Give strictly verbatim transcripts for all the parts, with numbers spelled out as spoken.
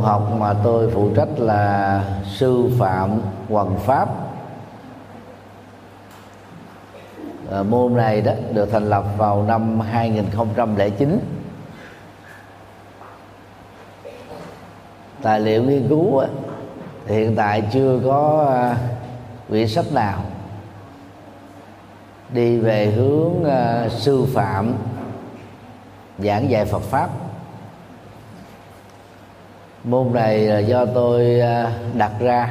học mà tôi phụ trách là sư phạm hoằng pháp. À, môn này đó được thành lập vào năm hai nghìn không trăm lẻ chín. Tài liệu nghiên cứu á, thì hiện tại chưa có à, quyển sách nào đi về hướng à, sư phạm giảng dạy Phật pháp. Môn này là do tôi à, đặt ra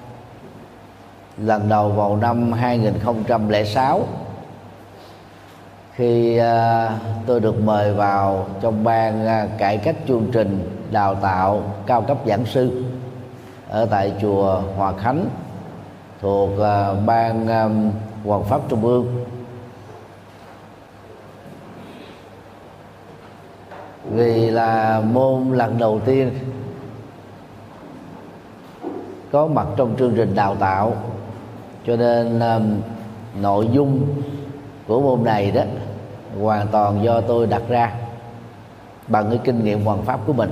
lần đầu vào năm hai nghìn không trăm lẻ sáu, khi à, tôi được mời vào trong ban à, cải cách chương trình đào tạo cao cấp giảng sư ở tại chùa Hòa Khánh thuộc à, ban à, Hoằng pháp Trung ương. Vì là môn lần đầu tiên có mặt trong chương trình đào tạo, cho nên à, nội dung của môn này đó hoàn toàn do tôi đặt ra bằng cái kinh nghiệm hoằng pháp của mình.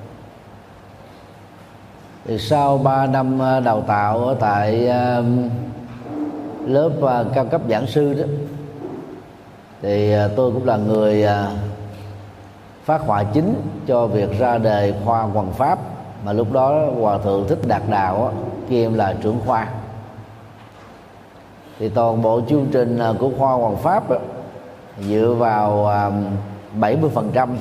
Thì sau ba năm đào tạo ở tại uh, lớp uh, cao cấp giảng sư đó, thì uh, tôi cũng là người uh, phát họa chính cho việc ra đời khoa hoằng pháp, mà lúc đó Hòa thượng Thích Đạt Đạo kiêm là trưởng khoa. Thì toàn bộ chương trình uh, của khoa hoằng pháp đó, dựa vào bảy mươi phần trăm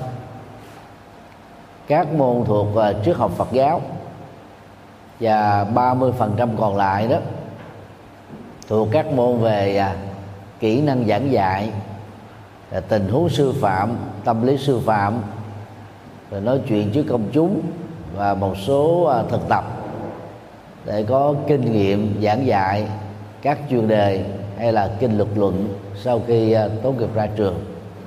các môn thuộc triết học Phật giáo, và ba mươi phần trăm còn lại đó thuộc các môn về kỹ năng giảng dạy, tình huống sư phạm, tâm lý sư phạm, rồi nói chuyện trước công chúng, và một số thực tập để có kinh nghiệm giảng dạy các chuyên đề hay là kinh luật luận sau khi uh, tốt nghiệp ra trường.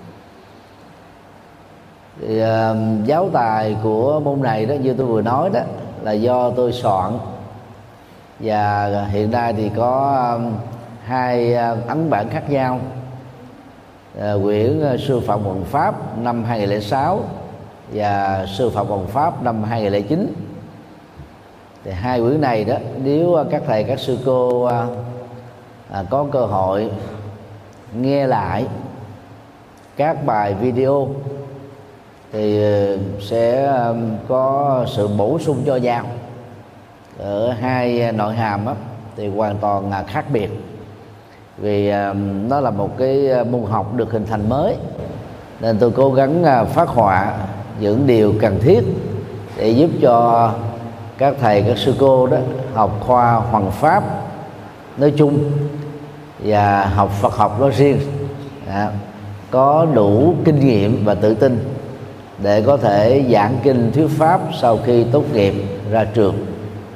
Thì, uh, giáo tài của môn này đó, như tôi vừa nói đó, là do tôi soạn, và hiện nay thì có um, hai uh, ấn bản khác nhau. Uh, quyển uh, sư phạm hoằng pháp năm hai nghìn không trăm lẻ sáu và sư phạm hoằng pháp năm hai nghìn không trăm lẻ chín. Thì hai quyển này đó, nếu uh, các thầy các sư cô uh, À, có cơ hội nghe lại các bài video thì sẽ có sự bổ sung cho nhau. Ở hai nội hàm á, thì hoàn toàn là khác biệt, vì nó là một cái môn học được hình thành mới, nên tôi cố gắng phát họa những điều cần thiết để giúp cho các thầy các sư cô đó học khoa hoằng pháp nói chung và học Phật học nói riêng à, có đủ kinh nghiệm và tự tin để có thể giảng kinh thuyết pháp sau khi tốt nghiệp ra trường.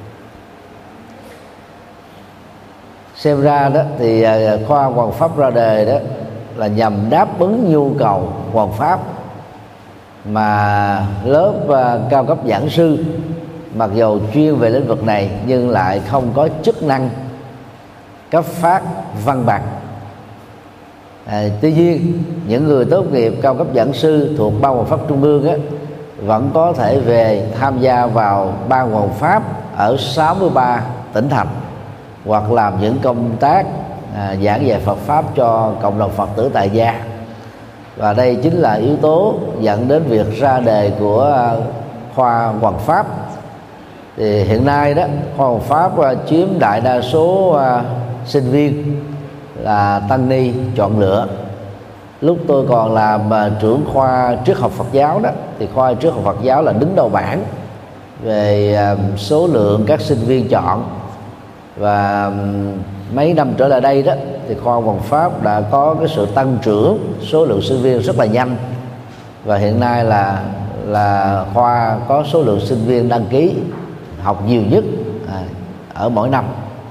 Xem ra đó thì khoa hoằng pháp ra đời đó là nhằm đáp ứng nhu cầu hoằng pháp mà lớp cao cấp giảng sư mặc dù chuyên về lĩnh vực này nhưng lại không có chức năng cấp phát văn bằng. À, tuy nhiên những người tốt nghiệp cao cấp giảng sư thuộc ban hoằng pháp Trung ương á, vẫn có thể về tham gia vào ban hoằng pháp ở sáu mươi ba tỉnh thành, hoặc làm những công tác à, giảng dạy Phật pháp cho cộng đồng Phật tử tại gia. Và đây chính là yếu tố dẫn đến việc ra đời của khoa hoằng pháp. Thì hiện nay đó, khoa hoằng pháp à, chiếm đại đa số à, sinh viên là tăng ni chọn lựa. Lúc tôi còn làm uh, trưởng khoa triết học Phật giáo đó, thì khoa triết học Phật giáo là đứng đầu bảng về uh, số lượng các sinh viên chọn. Và um, mấy năm trở lại đây đó, thì khoa hoằng pháp đã có cái sự tăng trưởng số lượng sinh viên rất là nhanh, và hiện nay là là khoa có số lượng sinh viên đăng ký học nhiều nhất à, ở mỗi năm.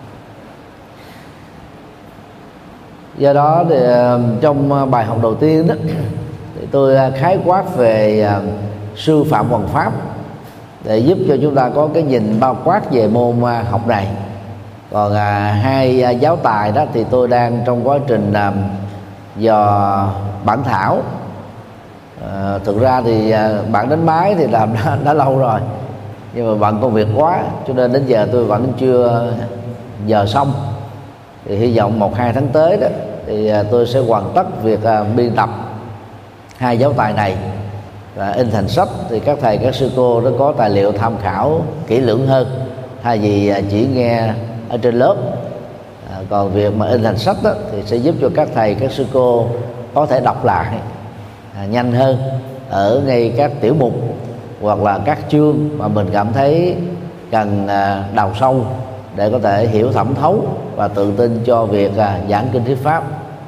Do đó thì trong bài học đầu tiên đó thì tôi khái quát về sư phạm hoằng pháp để giúp cho chúng ta có cái nhìn bao quát về môn học này. Còn hai giáo tài đó thì tôi đang trong quá trình dò bản thảo. À, thực ra thì bản đánh máy thì làm đã, đã lâu rồi, nhưng mà bận công việc quá cho nên đến giờ tôi vẫn chưa giờ xong. Thì hy vọng một hai tháng tới đó thì tôi sẽ hoàn tất việc biên tập hai giáo tài này và in thành sách, thì các thầy các sư cô nó có tài liệu tham khảo kỹ lưỡng hơn thay vì chỉ nghe ở trên lớp. À, còn việc mà in thành sách đó, thì sẽ giúp cho các thầy các sư cô có thể đọc lại à, nhanh hơn ở ngay các tiểu mục hoặc là các chương mà mình cảm thấy cần à, đào sâu để có thể hiểu thẩm thấu và tự tin cho việc à, giảng kinh thuyết pháp.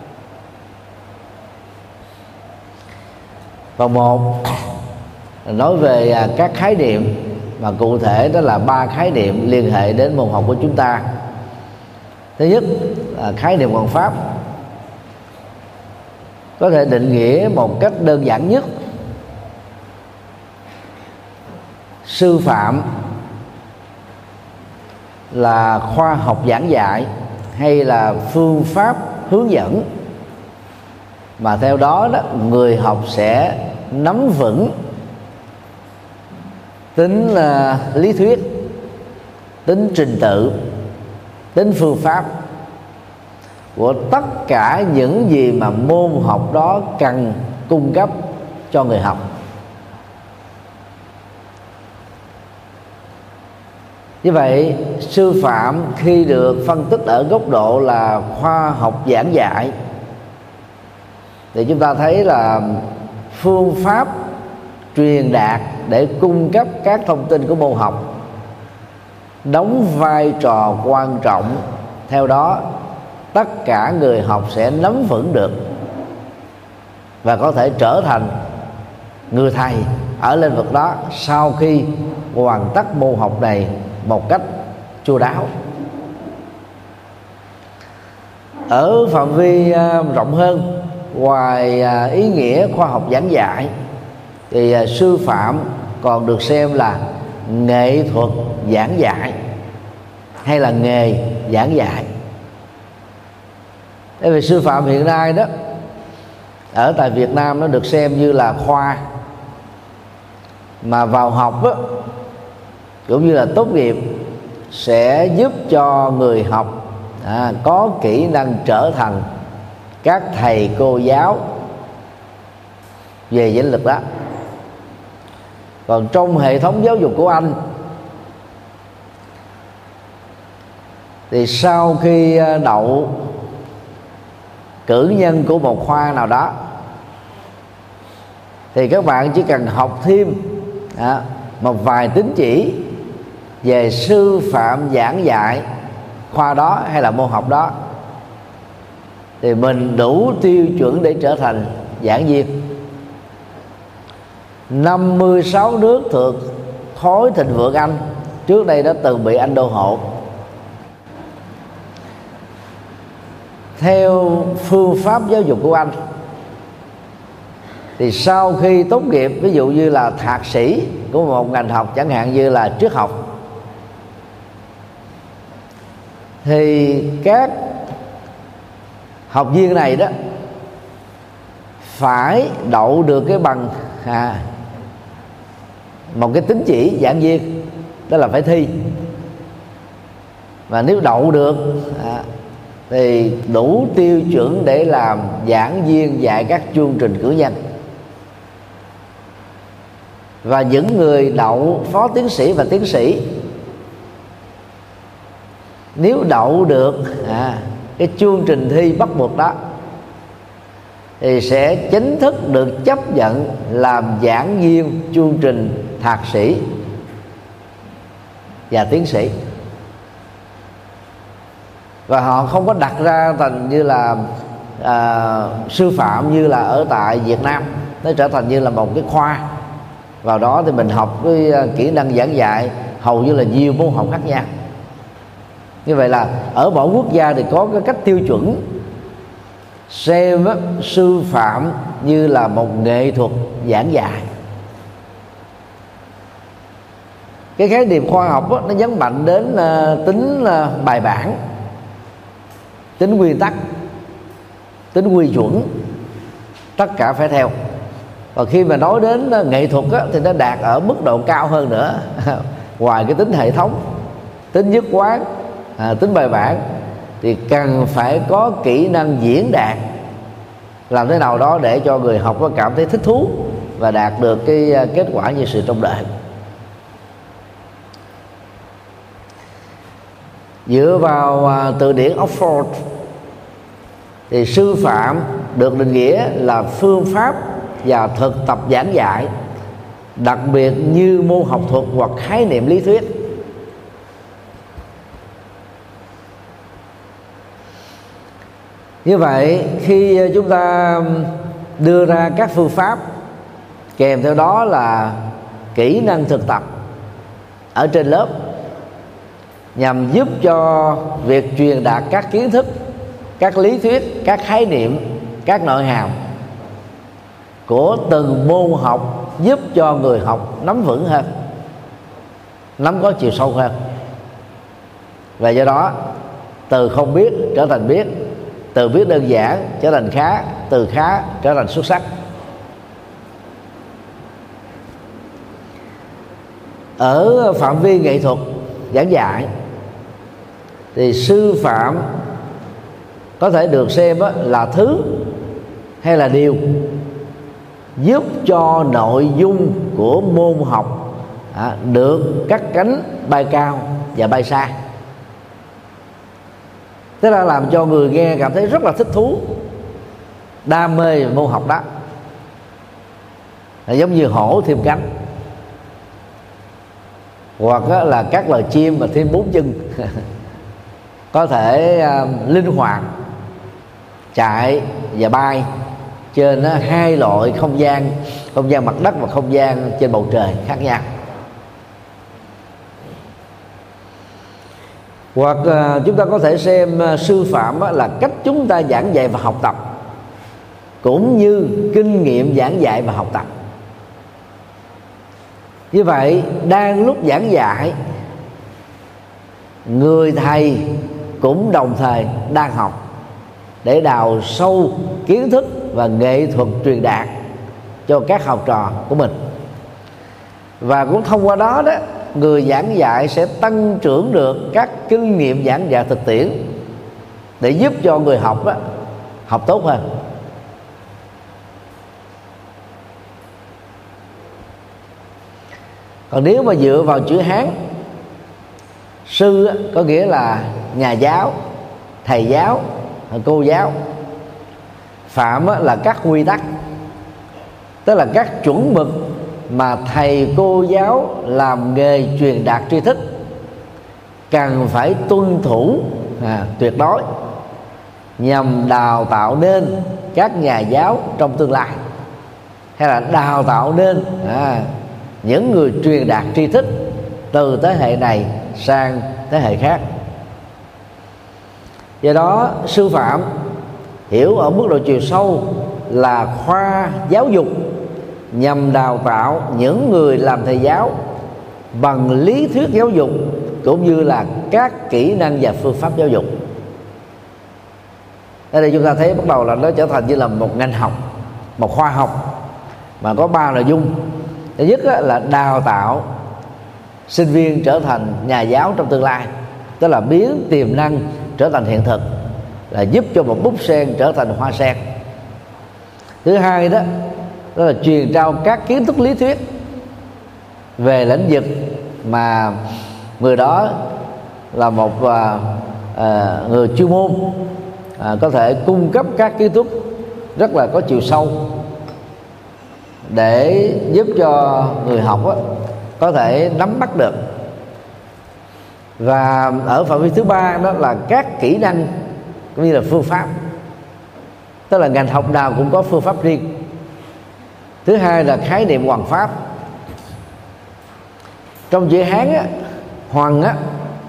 Phần một nói về à, các khái niệm, mà cụ thể đó là ba khái niệm liên hệ đến môn học của chúng ta. Thứ nhất là khái niệm hoàn pháp, có thể định nghĩa một cách đơn giản nhất: sư phạm là khoa học giảng dạy hay là phương pháp hướng dẫn mà theo đó đó người học sẽ nắm vững tính uh, lý thuyết, tính trình tự, tính phương pháp của tất cả những gì mà môn học đó cần cung cấp cho người học. Như vậy, sư phạm khi được phân tích ở góc độ là khoa học giảng dạy thì chúng ta thấy là phương pháp truyền đạt để cung cấp các thông tin của môn học đóng vai trò quan trọng. Theo đó, tất cả người học sẽ nắm vững được và có thể trở thành người thầy ở lĩnh vực đó sau khi hoàn tất môn học này một cách chu đáo. Ở phạm vi uh, rộng hơn, ngoài uh, ý nghĩa khoa học giảng dạy thì uh, sư phạm còn được xem là nghệ thuật giảng dạy hay là nghề giảng dạy. Bởi vì sư phạm hiện nay đó ở tại Việt Nam nó được xem như là khoa mà vào học đó, cũng như là tốt nghiệp sẽ giúp cho người học à, có kỹ năng trở thành các thầy cô giáo về lĩnh vực đó. Còn trong hệ thống giáo dục của Anh thì sau khi đậu cử nhân của một khoa nào đó thì các bạn chỉ cần học thêm à, một vài tín chỉ về sư phạm giảng dạy khoa đó hay là môn học đó thì mình đủ tiêu chuẩn để trở thành giảng viên. năm mươi sáu nước thuộc khối thịnh vượng Anh trước đây đã từng bị Anh đô hộ. Theo phương pháp giáo dục của Anh thì sau khi tốt nghiệp, ví dụ như là thạc sĩ của một ngành học chẳng hạn như là triết học, thì các học viên này đó phải đậu được cái bằng à, một cái tín chỉ giảng viên, đó là phải thi. Và nếu đậu được à, thì đủ tiêu chuẩn để làm giảng viên dạy các chương trình cử nhân. Và những người đậu phó tiến sĩ và tiến sĩ nếu đậu được à, cái chương trình thi bắt buộc đó thì sẽ chính thức được chấp nhận làm giảng viên chương trình thạc sĩ và tiến sĩ. Và họ không có đặt ra thành như là à, sư phạm như là ở tại Việt Nam, nó trở thành như là một cái khoa. Vào đó thì mình học cái kỹ năng giảng dạy hầu như là nhiều môn học khác nhau. Như vậy là ở mỗi quốc gia thì có cái cách tiêu chuẩn xem á, sư phạm như là một nghệ thuật giảng dạy. Cái khái niệm khoa học á, nó nhấn mạnh đến uh, tính uh, bài bản, tính nguyên tắc, tính quy chuẩn, tất cả phải theo. Và khi mà nói đến uh, nghệ thuật á, thì nó đạt ở mức độ cao hơn nữa ngoài cái tính hệ thống, tính nhất quán, à, tính bài bản, thì cần phải có kỹ năng diễn đạt làm thế nào đó để cho người học có cảm thấy thích thú và đạt được cái kết quả như sự trông đợi. Dựa vào từ điển Oxford thì sư phạm được định nghĩa là phương pháp và thực tập giảng dạy, đặc biệt như môn học thuật hoặc khái niệm lý thuyết. Như vậy khi chúng ta đưa ra các phương pháp, kèm theo đó là kỹ năng thực tập ở trên lớp, nhằm giúp cho việc truyền đạt các kiến thức, các lý thuyết, các khái niệm, các nội hàm của từng môn học, giúp cho người học nắm vững hơn, nắm có chiều sâu hơn. Và do đó từ không biết trở thành biết, từ biết đơn giản trở thành khá, từ khá trở thành xuất sắc. Ở phạm vi nghệ thuật giảng dạy thì sư phạm có thể được xem là thứ hay là điều giúp cho nội dung của môn học được cắt cánh bay cao và bay xa. Thế là làm cho người nghe cảm thấy rất là thích thú, đam mê môn học đó, là giống như hổ thêm cánh, hoặc là các loài chim mà thêm bốn chân có thể uh, linh hoạt chạy và bay trên uh, hai loại không gian, không gian mặt đất và không gian trên bầu trời khác nhau. Hoặc uh, chúng ta có thể xem uh, sư phạm uh, là cách chúng ta giảng dạy và học tập, cũng như kinh nghiệm giảng dạy và học tập. Như vậy đang lúc giảng dạy, người thầy cũng đồng thời đang học để đào sâu kiến thức và nghệ thuật truyền đạt cho các học trò của mình. Và cũng thông qua đó đó, người giảng dạy sẽ tăng trưởng được các kinh nghiệm giảng dạy thực tiễn để giúp cho người học đó, học tốt hơn. Còn nếu mà dựa vào chữ Hán, sư có nghĩa là nhà giáo, thầy giáo, cô giáo. Phạm là các quy tắc, tức là các chuẩn mực mà thầy cô giáo làm nghề truyền đạt tri thức cần phải tuân thủ à, tuyệt đối, nhằm đào tạo nên các nhà giáo trong tương lai, hay là đào tạo nên à, những người truyền đạt tri thức từ thế hệ này sang thế hệ khác. Do đó sư phạm hiểu ở mức độ chiều sâu là khoa giáo dục nhằm đào tạo những người làm thầy giáo bằng lý thuyết giáo dục cũng như là các kỹ năng và phương pháp giáo dục. Ở đây chúng ta thấy bắt đầu là nó trở thành như là một ngành học, một khoa học mà có ba nội dung. Thứ nhất là đào tạo sinh viên trở thành nhà giáo trong tương lai, tức là biến tiềm năng trở thành hiện thực, là giúp cho một búp sen trở thành hoa sen. Thứ hai đó, đó là truyền trao các kiến thức lý thuyết về lĩnh vực mà người đó là một uh, uh, người chuyên môn, uh, có thể cung cấp các kiến thức rất là có chiều sâu để giúp cho người học đó, có thể nắm bắt được. Và ở phạm vi thứ ba đó là các kỹ năng cũng như là phương pháp, tức là ngành học nào cũng có phương pháp riêng. Thứ hai là khái niệm hoằng pháp. Trong chữ Hán á, hoằng á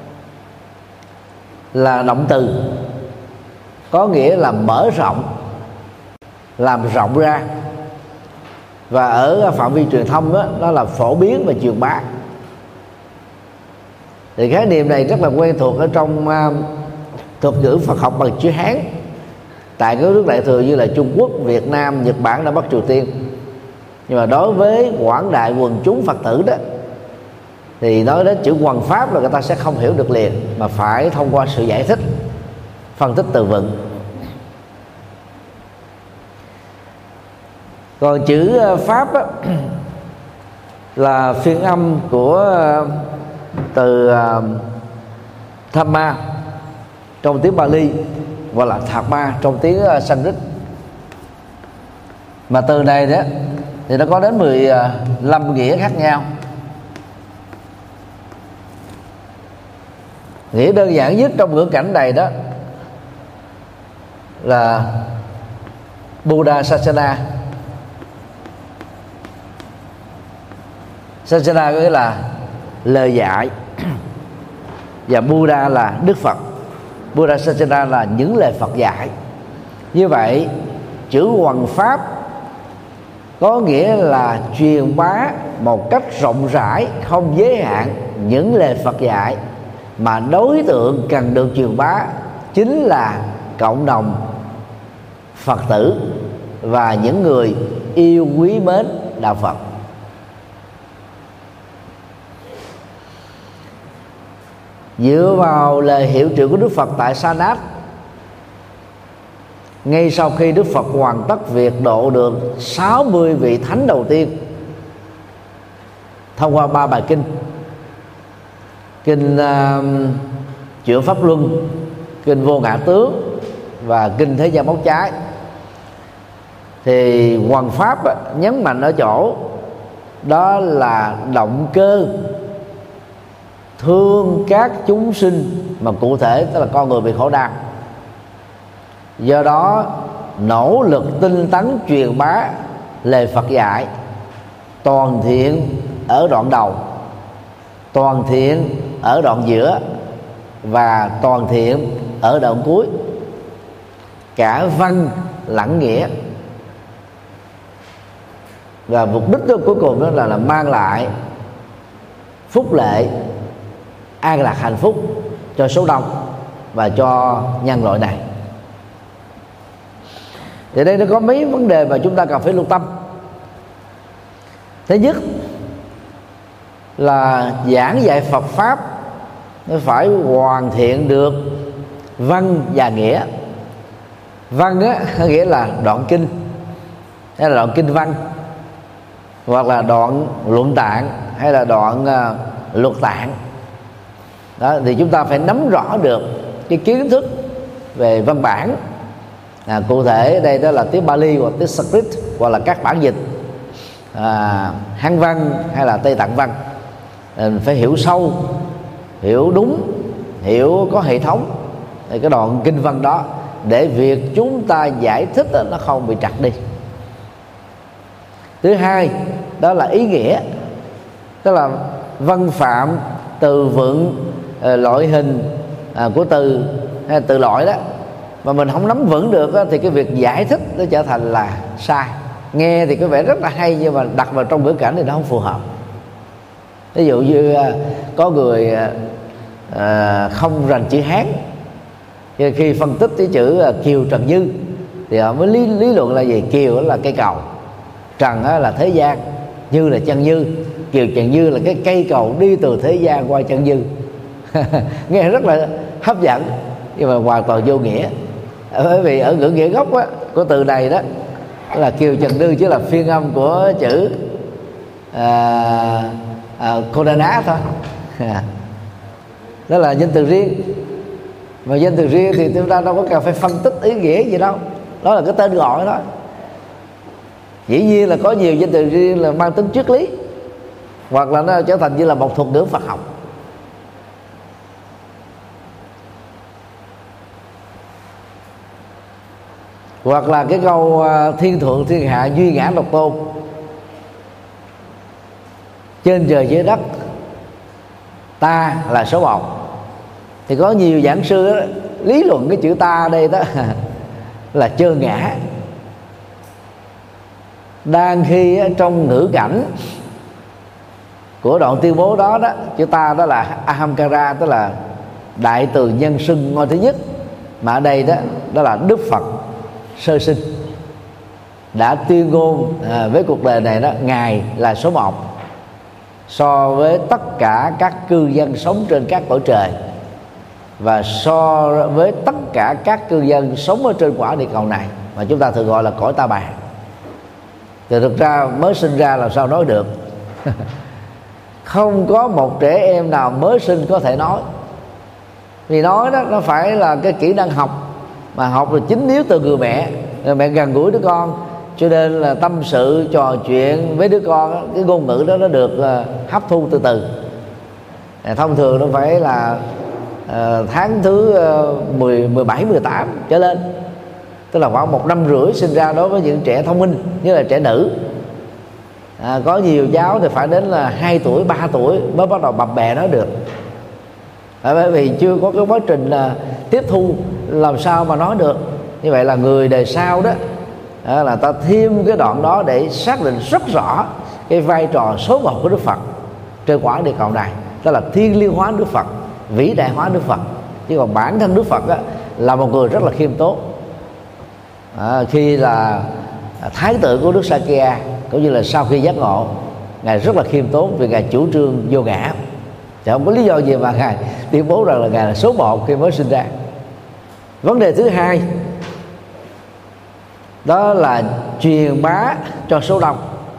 là động từ, có nghĩa là mở rộng, làm rộng ra. Và ở phạm vi truyền thông đó, đó là phổ biến và truyền bá. Thì khái niệm này rất là quen thuộc ở trong uh, thuật ngữ Phật học bằng chữ Hán tại các nước đại thừa như là Trung Quốc, Việt Nam, Nhật Bản, Nam Bắc Triều Tiên. Nhưng mà đối với quảng đại quần chúng Phật tử đó, thì nói đến chữ hoằng pháp là người ta sẽ không hiểu được liền, mà phải thông qua sự giải thích, phân tích từ vựng. Còn chữ pháp á, là phiên âm của từ Dhamma trong tiếng Pali, hoặc là Dharma trong tiếng Sanskrit. Mà từ này đó thì nó có đến mười lăm nghĩa khác nhau. Nghĩa đơn giản nhất trong ngữ cảnh này đó là Buddha Sasana. Sasana có nghĩa là lời dạy, và Buddha là Đức Phật. Buddha Sasana là những lời Phật dạy. Như vậy chữ hoằng pháp có nghĩa là truyền bá một cách rộng rãi, không giới hạn những lời Phật dạy, mà đối tượng cần được truyền bá chính là cộng đồng Phật tử và những người yêu quý mến đạo Phật. Dựa vào lời hiệu triệu của Đức Phật tại Sa Nát, ngay sau khi Đức Phật hoàn tất việc độ được sáu mươi vị thánh đầu tiên thông qua ba bài kinh: kinh uh, Chuyển Pháp Luân, kinh Vô Ngã Tướng và kinh Thế Gian Bóng Trái, thì hoằng pháp á, nhấn mạnh ở chỗ đó là động cơ thương các chúng sinh, mà cụ thể tức là con người bị khổ đau. Do đó nỗ lực tinh tấn truyền bá lời Phật dạy, toàn thiện ở đoạn đầu, toàn thiện ở đoạn giữa và toàn thiện ở đoạn cuối, cả văn lẫn nghĩa. Và mục đích đó cuối cùng đó là, là mang lại phúc lệ, an lạc, hạnh phúc cho số đông và cho nhân loại này. Thì đây nó có mấy vấn đề mà chúng ta cần phải lưu tâm. Thứ nhất là giảng dạy Phật pháp nó phải hoàn thiện được văn và nghĩa. Văn á, nghĩa là đoạn kinh hay là đoạn kinh văn, hoặc là đoạn luận tạng hay là đoạn uh, luật tạng. Đó, thì chúng ta phải nắm rõ được cái kiến thức về văn bản. À, cụ thể đây đó là tiếng Pali hoặc tiếng Sanskrit, hoặc là các bản dịch à, Hán văn hay là Tây Tạng văn. Mình phải hiểu sâu, hiểu đúng, hiểu có hệ thống thì cái đoạn kinh văn đó, để việc chúng ta giải thích đó, nó không bị trật đi. Thứ hai đó là ý nghĩa, tức là văn phạm, từ vựng, loại hình à, của từ hay từ loại đó mà mình không nắm vững được đó, thì cái việc giải thích nó trở thành là sai. Nghe thì có vẻ rất là hay, nhưng mà đặt vào trong ngữ cảnh thì nó không phù hợp. Ví dụ như có người à, không rành chữ Hán, khi phân tích cái chữ Kiều Trần Như thì họ mới lý, lý luận là gì? Kiều là cây cầu, Trần là thế gian, Như là chân như. Kiều Trần Như là cái cây cầu đi từ thế gian qua chân như. Nghe rất là hấp dẫn, nhưng mà hoàn toàn vô nghĩa. Bởi vì ở ngữ nghĩa gốc á, của từ này đó là Kiều Trần Như chỉ là phiên âm của chữ à, à, Kodana thôi. Đó là danh từ riêng. Mà danh từ riêng thì chúng ta đâu có cần phải phân tích ý nghĩa gì đâu, đó là cái tên gọi đó. Dĩ nhiên là có nhiều danh từ riêng là mang tính triết lý, hoặc là nó trở thành như là một thuật ngữ Phật học. Hoặc là cái câu thiên thượng thiên hạ duy ngã độc tôn, trên trời dưới đất ta là số một. Thì có nhiều giảng sư đó, lý luận cái chữ ta đây đó là chơ ngã. Đang khi trong ngữ cảnh của đoạn tuyên bố đó đó, chữ ta đó là Ahamkara, tức là đại từ nhân xưng ngôi thứ nhất. Mà ở đây đó đó là Đức Phật sơ sinh đã tuyên ngôn à, với cuộc đời này đó, Ngài là số một. so với tất cả các cư dân sống trên các cõi trời, và so với tất cả các cư dân sống ở trên quả địa cầu này mà chúng ta thường gọi là cõi ta bà. Thì thực ra mới sinh ra làm sao nói được. Không có một trẻ em nào mới sinh có thể nói, vì nói đó nó phải là cái kỹ năng học, mà học là chính yếu từ người mẹ. Người mẹ gần gũi đứa con, cho nên là tâm sự trò chuyện với đứa con, cái ngôn ngữ đó nó được hấp thu từ từ. Thông thường nó phải là uh, tháng thứ uh, mười, mười bảy, mười tám trở lên, tức là khoảng một năm rưỡi sinh ra đối với những trẻ thông minh như là trẻ nữ. À, có nhiều cháu thì phải đến là hai tuổi, ba tuổi mới bắt đầu bập bẹ nói được. À, bởi vì chưa có cái quá trình là tiếp thu làm sao mà nói được. Như vậy là người đời sau đó à, là ta thêm cái đoạn đó để xác định rất rõ cái vai trò số một của Đức Phật trên quả địa cầu này, đó là thiên liêng hóa Đức Phật, vĩ đại hóa Đức Phật. Chứ còn bản thân Đức Phật á, là một người rất là khiêm tốn. À, khi là thái tử của Đức Sakya, cũng như là sau khi giác ngộ, ngài rất là khiêm tốn vì ngài chủ trương vô ngã. Chứ không có lý do gì mà ngài tuyên bố rằng là ngài là số một khi mới sinh ra. Vấn đề thứ hai đó là truyền bá cho số đông,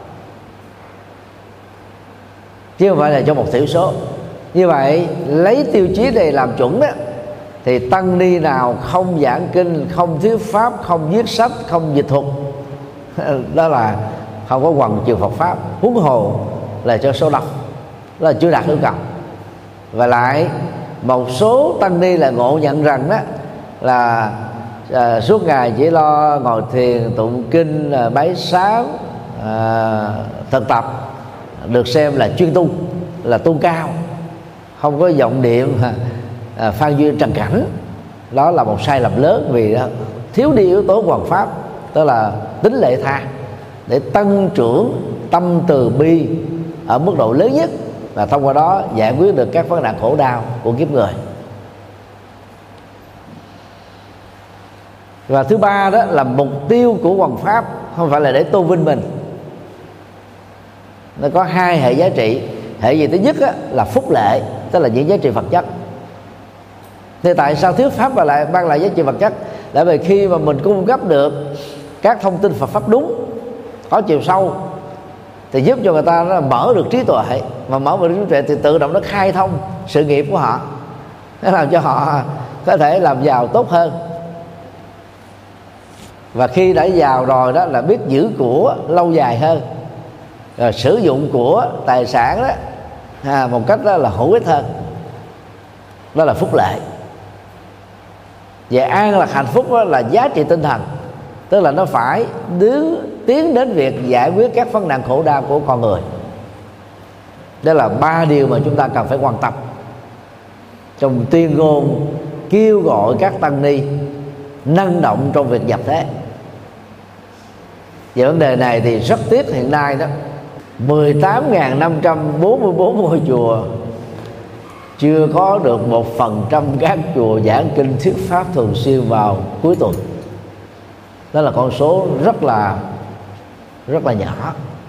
chứ không phải là cho một thiểu số. Như vậy lấy tiêu chí này làm chuẩn đó, thì tăng ni nào không giảng kinh, không thuyết pháp, không viết sách, không dịch thuật, đó là không có hoằng truyền Phật pháp, huống hồ là cho số đông, đó là chưa đạt yêu cầu. Và lại một số tăng ni là ngộ nhận rằng đó là à, suốt ngày chỉ lo ngồi thiền, tụng kinh, à, bái sám, à, thực tập, được xem là chuyên tu, là tu cao, không có vọng niệm à, phan duyên trần cảnh. Đó là một sai lầm lớn, vì đó thiếu đi yếu tố hoằng pháp, tức là tính lệ tha, để tăng trưởng tâm từ bi ở mức độ lớn nhất, và thông qua đó giải quyết được các vấn nạn khổ đau của kiếp người. Và thứ ba đó là mục tiêu của hoằng pháp không phải là để tôn vinh mình. Nó có hai hệ giá trị. Hệ gì thứ nhất á, là phúc lệ, tức là những giá trị vật chất. Thì tại sao thuyết pháp mà lại mang lại giá trị vật chất? Tại vì khi mà mình cung cấp được các thông tin Phật pháp đúng, có chiều sâu, thì giúp cho người ta nó mở được trí tuệ, mà mở được trí tuệ thì tự động nó khai thông sự nghiệp của họ, nó làm cho họ có thể làm giàu tốt hơn. Và khi đã giàu rồi đó là biết giữ của lâu dài hơn, rồi sử dụng của tài sản đó à, một cách đó là hữu ích hơn. Đó là phúc lệ. Và an lạc hạnh phúc đó là giá trị tinh thần, tức là nó phải đứng, tiến đến việc giải quyết các vấn nạn khổ đau của con người. Đó là ba điều mà chúng ta cần phải quan tâm trong tuyên ngôn kêu gọi các tăng ni năng động trong việc nhập thế. Về vấn đề này thì rất tiếc hiện nay đó mười tám nghìn năm trăm bốn mươi bốn ngôi chùa chưa có được một phần trăm các chùa giảng kinh thuyết pháp thường xuyên vào cuối tuần. Đó là con số rất là rất là nhỏ.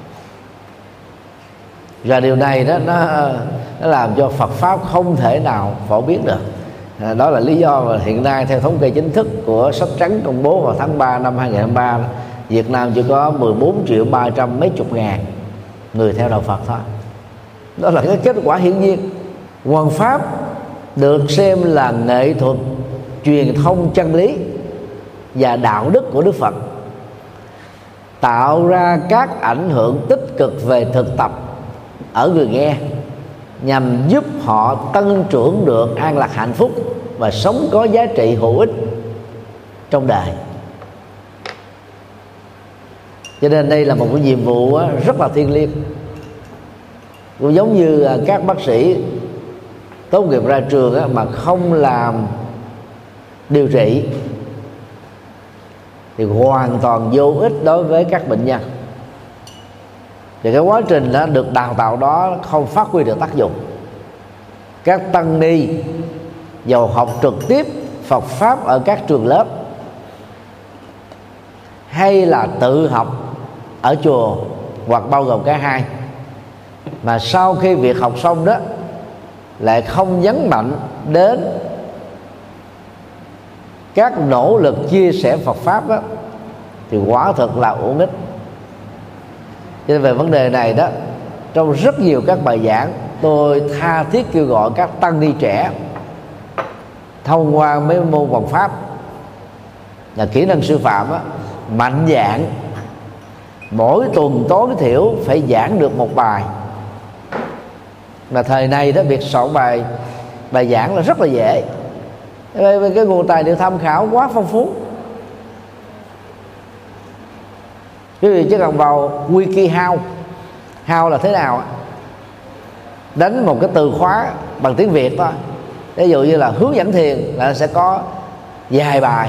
Và điều này đó nó, nó làm cho Phật pháp không thể nào phổ biến được. À, đó là lý do mà hiện nay theo thống kê chính thức của Sách Trắng công bố vào tháng ba năm hai nghìn không trăm hai mươi ba, Việt Nam chỉ có mười bốn triệu ba trăm mấy chục ngàn người theo đạo Phật thôi. Đó là cái kết quả hiển nhiên. Hoằng pháp được xem là nghệ thuật truyền thông chân lý và đạo đức của Đức Phật, tạo ra các ảnh hưởng tích cực về thực tập ở người nghe, nhằm giúp họ tăng trưởng được an lạc hạnh phúc và sống có giá trị hữu ích trong đời. Cho nên đây là một cái nhiệm vụ rất là thiêng liêng. Cũng giống như các bác sĩ tốt nghiệp ra trường mà không làm điều trị thì hoàn toàn vô ích đối với các bệnh nhân. Thì cái quá trình đã được đào tạo đó không phát huy được tác dụng. Các tăng ni dầu học trực tiếp Phật pháp ở các trường lớp hay là tự học ở chùa hoặc bao gồm cả hai, mà sau khi việc học xong đó lại không nhấn mạnh đến các nỗ lực chia sẻ Phật pháp đó, thì quả thực là uổng ích. Cho nên về vấn đề này đó, trong rất nhiều các bài giảng, tôi tha thiết kêu gọi các tăng ni trẻ thông qua mấy môn Phật pháp là kỹ năng sư phạm đó, mạnh dạn mỗi tuần tối thiểu phải giảng được một bài. Mà thời này đó, việc soạn bài bài giảng là rất là dễ, cái nguồn tài liệu tham khảo quá phong phú. Quý vị chỉ cần vào WikiHow, how là thế nào, đánh một cái từ khóa bằng tiếng Việt thôi, ví dụ như là hướng dẫn thiền là sẽ có vài bài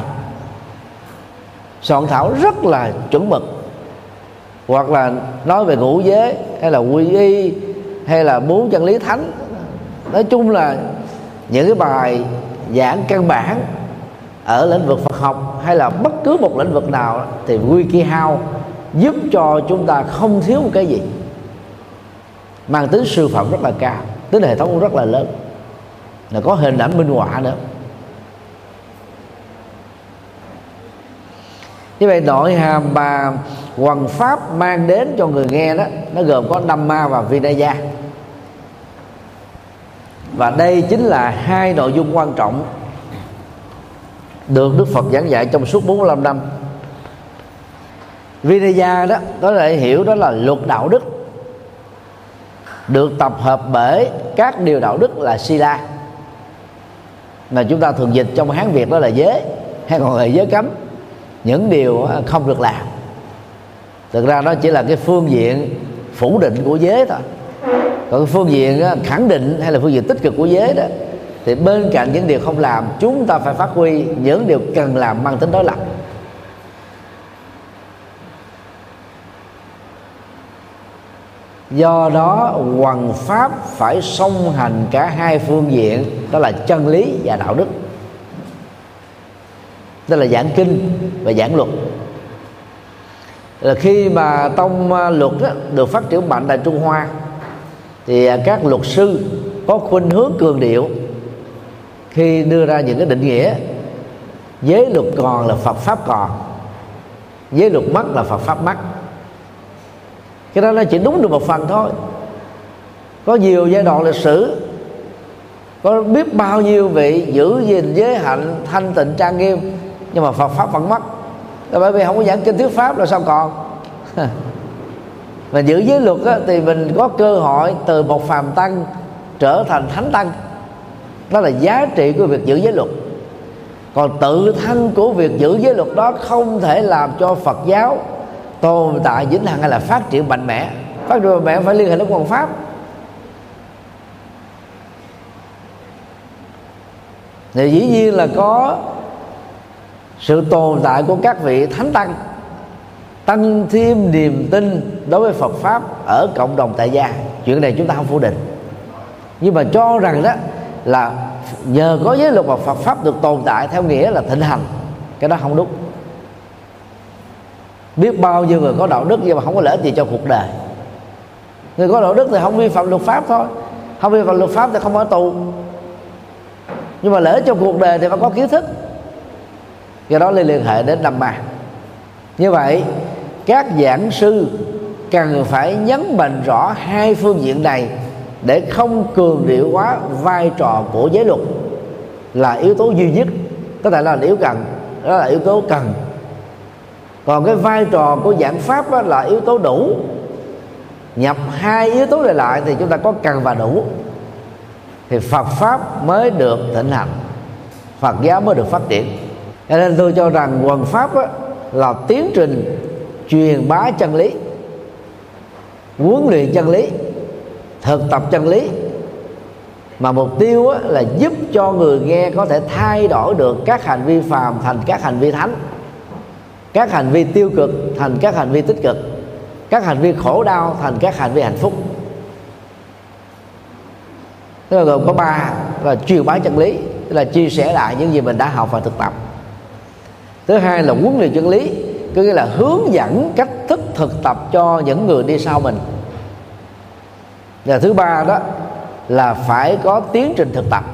soạn thảo rất là chuẩn mực, hoặc là nói về ngũ giới hay là quy y hay là bốn chân lý thánh. Nói chung là những cái bài giảng căn bản ở lĩnh vực Phật học hay là bất cứ một lĩnh vực nào thì WikiHow giúp cho chúng ta không thiếu một cái gì, mang tính sư phạm rất là cao, tính hệ thống rất là lớn, là có hình ảnh minh họa nữa. Như vậy nội hàm mà hoằng pháp mang đến cho người nghe đó, nó gồm có Dhamma và Vinaya. Và đây chính là hai nội dung quan trọng được Đức Phật giảng dạy trong suốt bốn mươi lăm năm. Vinaya đó có thể hiểu đó là luật đạo đức, được tập hợp bởi các điều đạo đức là Sila, mà chúng ta thường dịch trong Hán Việt đó là giới, hay còn gọi là giới cấm, những điều không được làm. Thực ra nó chỉ là cái phương diện phủ định của giới thôi. Còn cái phương diện khẳng định hay là phương diện tích cực của giới đó, thì bên cạnh những điều không làm, chúng ta phải phát huy những điều cần làm mang tính đối lập. Do đó hoằng pháp phải song hành cả hai phương diện, đó là chân lý và đạo đức, đó là giảng kinh và giảng luật. Là khi mà tông luật đó được phát triển mạnh tại Trung Hoa, thì các luật sư có khuynh hướng cường điệu khi đưa ra những cái định nghĩa: giới luật còn là Phật pháp còn, giới luật mất là Phật pháp mất. Cái đó nó chỉ đúng được một phần thôi. Có nhiều giai đoạn lịch sử, có biết bao nhiêu vị giữ gìn giới hạnh thanh tịnh trang nghiêm, nhưng mà Phật pháp vẫn mất. Là bởi vì không có giảng kinh thuyết pháp là sao còn. Mà giữ giới luật á, thì mình có cơ hội từ một phàm tăng trở thành thánh tăng. Đó là giá trị của việc giữ giới luật. Còn tự thân của việc giữ giới luật đó không thể làm cho Phật giáo tồn tại vĩnh hằng hay là phát triển mạnh mẽ. Phát triển mạnh mẽ phải liên hệ đến hoằng pháp. Thì dĩ nhiên là có sự tồn tại của các vị thánh tăng, tăng thêm niềm tin đối với Phật pháp ở cộng đồng tại gia. Chuyện này chúng ta không phủ định, nhưng mà cho rằng đó là nhờ có giới luật và Phật pháp được tồn tại theo nghĩa là thịnh hành, cái đó không đúng. Biết bao nhiêu người có đạo đức nhưng mà không có lợi ích gì cho cuộc đời. Người có đạo đức thì không vi phạm luật pháp thôi, không vi phạm luật pháp thì không ở tù, nhưng mà lợi ích cho cuộc đời thì phải có kiến thức. Do đó liên hệ đến Dhamma. Như vậy các giảng sư cần phải nhấn mạnh rõ hai phương diện này để không cường điệu quá vai trò của giới luật là yếu tố duy nhất, có thể là yếu cần, đó là yếu tố cần. Còn cái vai trò của giảng pháp đó là yếu tố đủ. Nhập hai yếu tố này lại thì chúng ta có cần và đủ, thì Phật pháp mới được thịnh hành, Phật giáo mới được phát triển. Cho nên tôi cho rằng hoằng pháp đó là tiến trình truyền bá chân lý, huấn luyện chân lý, thực tập chân lý, mà mục tiêu là giúp cho người nghe có thể thay đổi được các hành vi phàm thành các hành vi thánh, các hành vi tiêu cực thành các hành vi tích cực, các hành vi khổ đau thành các hành vi hạnh phúc. Tức là gồm có ba là truyền bá chân lý, tức là chia sẻ lại những gì mình đã học và thực tập. Thứ hai là huấn luyện chân lý, có nghĩa là hướng dẫn cách thức thực tập cho những người đi sau mình. Và thứ ba đó là phải có tiến trình thực tập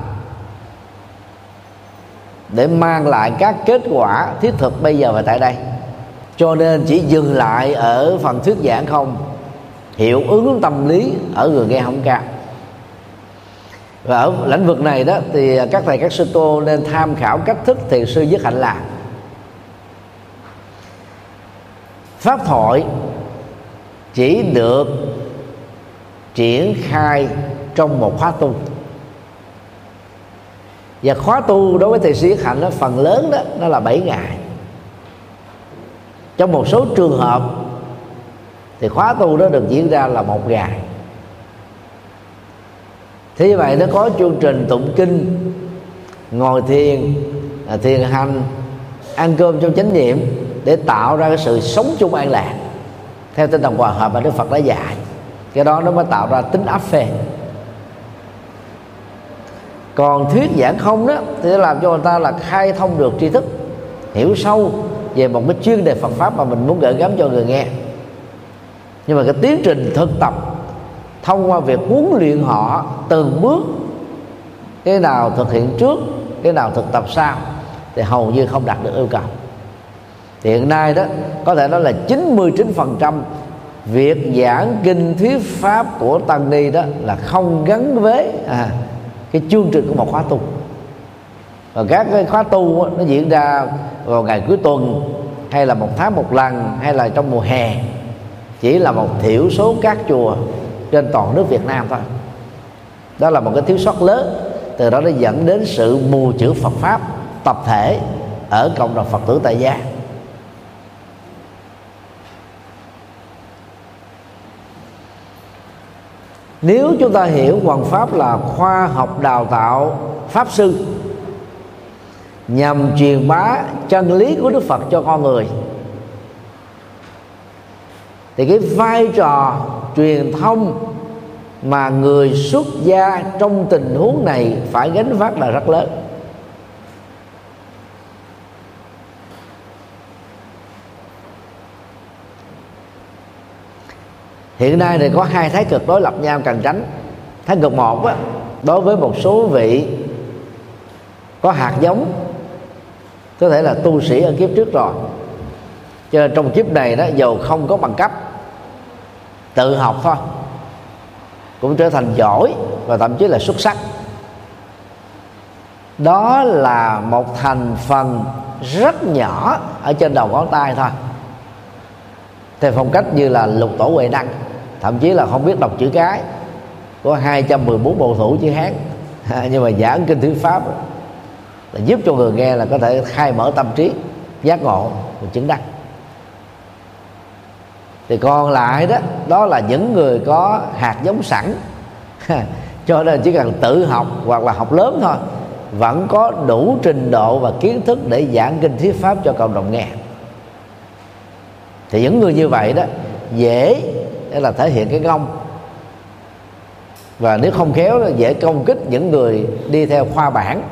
để mang lại các kết quả thiết thực bây giờ và tại đây. Cho nên chỉ dừng lại ở phần thuyết giảng không, hiệu ứng tâm lý ở người nghe không cao. Và ở lĩnh vực này đó thì các thầy các sư cô nên tham khảo cách thức thiền sư Nhất Hạnh làm. Pháp thoại chỉ được triển khai trong một khóa tu, và khóa tu đối với thầy sư Nhất Hạnh đó, phần lớn đó nó là bảy ngày. Trong một số trường hợp thì khóa tu đó được diễn ra là một ngày. Thế như vậy nó có chương trình tụng kinh, ngồi thiền, thiền hành, ăn cơm trong chánh niệm để tạo ra cái sự sống chung an lạc theo tinh thần hòa hợp mà Đức Phật đã dạy. Cái đó nó mới tạo ra tính áp phê. Còn thuyết giảng không đó thì nó làm cho người ta là khai thông được tri thức, hiểu sâu về một cái chuyên đề Phật pháp mà mình muốn gửi gắm cho người nghe. Nhưng mà cái tiến trình thực tập thông qua việc huấn luyện họ từng bước, cái nào thực hiện trước, cái nào thực tập sau, thì hầu như không đạt được yêu cầu. Thì hiện nay đó có thể nói là chín mươi chín phần trăm việc giảng kinh thuyết pháp của tăng ni đó là không gắn với à, cái chương trình của một khóa tu. Và các cái khóa tu đó, nó diễn ra vào ngày cuối tuần, hay là một tháng một lần, hay là trong mùa hè, chỉ là một thiểu số các chùa trên toàn nước Việt Nam thôi. Đó là một cái thiếu sót lớn. Từ đó nó dẫn đến sự mù chữ Phật pháp tập thể ở cộng đồng Phật tử tại gia. Nếu chúng ta hiểu Hoằng Pháp là khoa học đào tạo pháp sư nhằm truyền bá chân lý của Đức Phật cho con người, thì cái vai trò truyền thông mà người xuất gia trong tình huống này phải gánh vác là rất lớn. Hiện nay thì có hai thái cực đối lập nhau cần tránh. Thái cực một á, đối với một số vị có hạt giống, có thể là tu sĩ ở kiếp trước rồi, cho nên trong kiếp này đó, dầu không có bằng cấp, tự học thôi cũng trở thành giỏi và thậm chí là xuất sắc. Đó là một thành phần rất nhỏ ở trên đầu ngón tay thôi, theo phong cách như là Lục Tổ Huệ Năng, thậm chí là không biết đọc chữ cái, có hai trăm mười bốn bộ thủ chữ Hán. Nhưng mà giảng kinh thuyết pháp là giúp cho người nghe là có thể khai mở tâm trí, giác ngộ và chứng đắc. Thì còn lại đó, đó là những người có hạt giống sẵn cho nên chỉ cần tự học hoặc là học lớn thôi, vẫn có đủ trình độ và kiến thức để giảng kinh thuyết pháp cho cộng đồng nghe. Thì những người như vậy đó dễ để là thể hiện cái ngông, và nếu không khéo là dễ công kích những người đi theo khoa bản,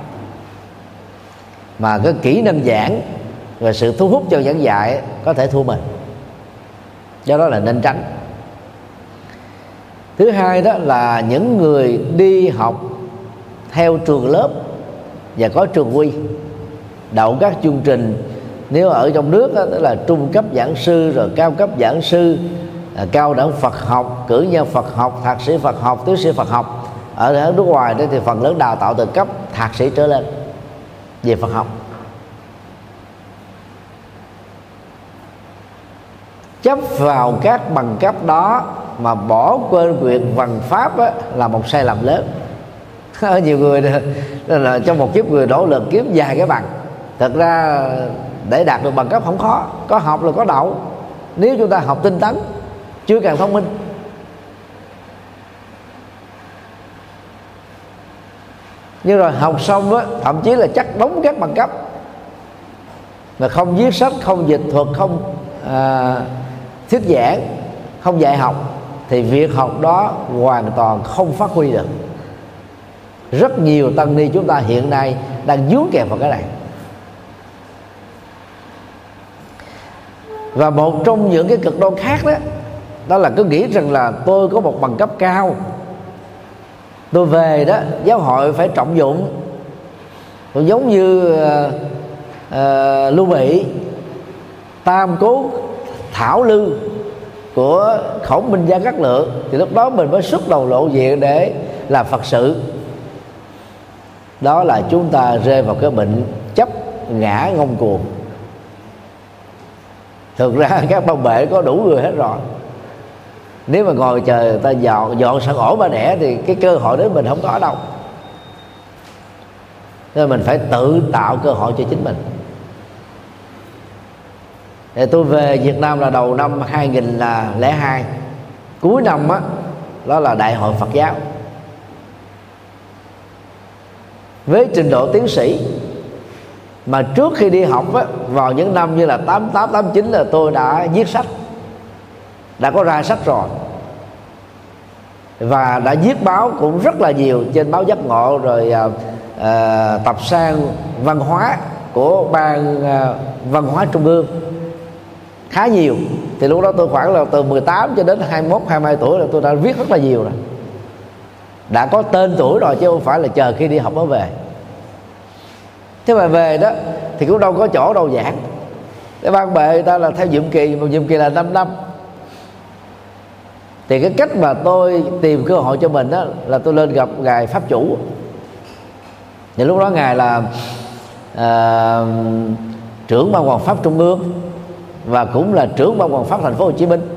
mà cái kỹ năng giảng và sự thu hút cho giảng dạy có thể thua mình. Do đó là nên tránh. Thứ hai đó là những người đi học theo trường lớp và có trường quy, đậu các chương trình, nếu ở trong nước đó, tức là trung cấp giảng sư, rồi cao cấp giảng sư, cao đẳng Phật học, cử nhân Phật học, thạc sĩ Phật học, tiến sĩ Phật học. Ở nước ngoài đó thì phần lớn đào tạo từ cấp thạc sĩ trở lên về Phật học. Chấp vào các bằng cấp đó mà bỏ quên việc văn pháp á, là một sai lầm lớn. Nhiều người là trong một kiếp người nỗ lực kiếm vài cái bằng. Thật ra để đạt được bằng cấp không khó, có học là có đậu, nếu chúng ta học tinh tấn, chưa càng thông minh. Nhưng rồi học xong á, thậm chí là chắc đóng các bằng cấp mà không viết sách, không dịch thuật, không à, thuyết giảng, không dạy học, thì việc học đó hoàn toàn không phát huy được. Rất nhiều tăng ni chúng ta hiện nay đang vướng kẹt vào cái này. Và một trong những cái cực đoan khác đó, đó là cứ nghĩ rằng là tôi có một bằng cấp cao tôi về đó, giáo hội phải trọng dụng. Cũng giống như uh, uh, Lưu Bị tam cố thảo lư của Khổng Minh Gia Cát Lượng, thì lúc đó mình mới xuất đầu lộ diện để làm Phật sự. Đó là chúng ta rơi vào cái bệnh chấp ngã ngông cuồng. Thực ra các bông bệ có đủ người hết rồi. Nếu mà ngồi chờ người ta dọn dọn sẵn ổ ba đẻ thì cái cơ hội đến mình không có đâu. Nên mình phải tự tạo cơ hội cho chính mình. Thì tôi về Việt Nam là đầu năm hai nghìn lẻ hai. Cuối năm á, đó là Đại hội Phật giáo. Với trình độ tiến sĩ, mà trước khi đi học á, vào những năm như là tám tám tám chín là tôi đã viết sách, đã có ra sách rồi, và đã viết báo cũng rất là nhiều trên báo Giác Ngộ, rồi à, à, tập san văn hóa của ban à, văn hóa trung ương khá nhiều. Thì lúc đó tôi khoảng là từ mười tám cho đến hai mươi mốt hai mươi hai tuổi là tôi đã viết rất là nhiều rồi, đã có tên tuổi rồi, chứ không phải là chờ khi đi học mới về. Thế mà về đó thì cũng đâu có chỗ đâu giảng. Cái ban bệ người ta là theo nhiệm kỳ, một nhiệm kỳ là năm năm. Thì cái cách mà tôi tìm cơ hội cho mình đó là tôi lên gặp ngài pháp chủ. Thì lúc đó ngài là à, trưởng ban Hoàng pháp Trung ương và cũng là trưởng ban Hoàng pháp thành phố Hồ Chí Minh,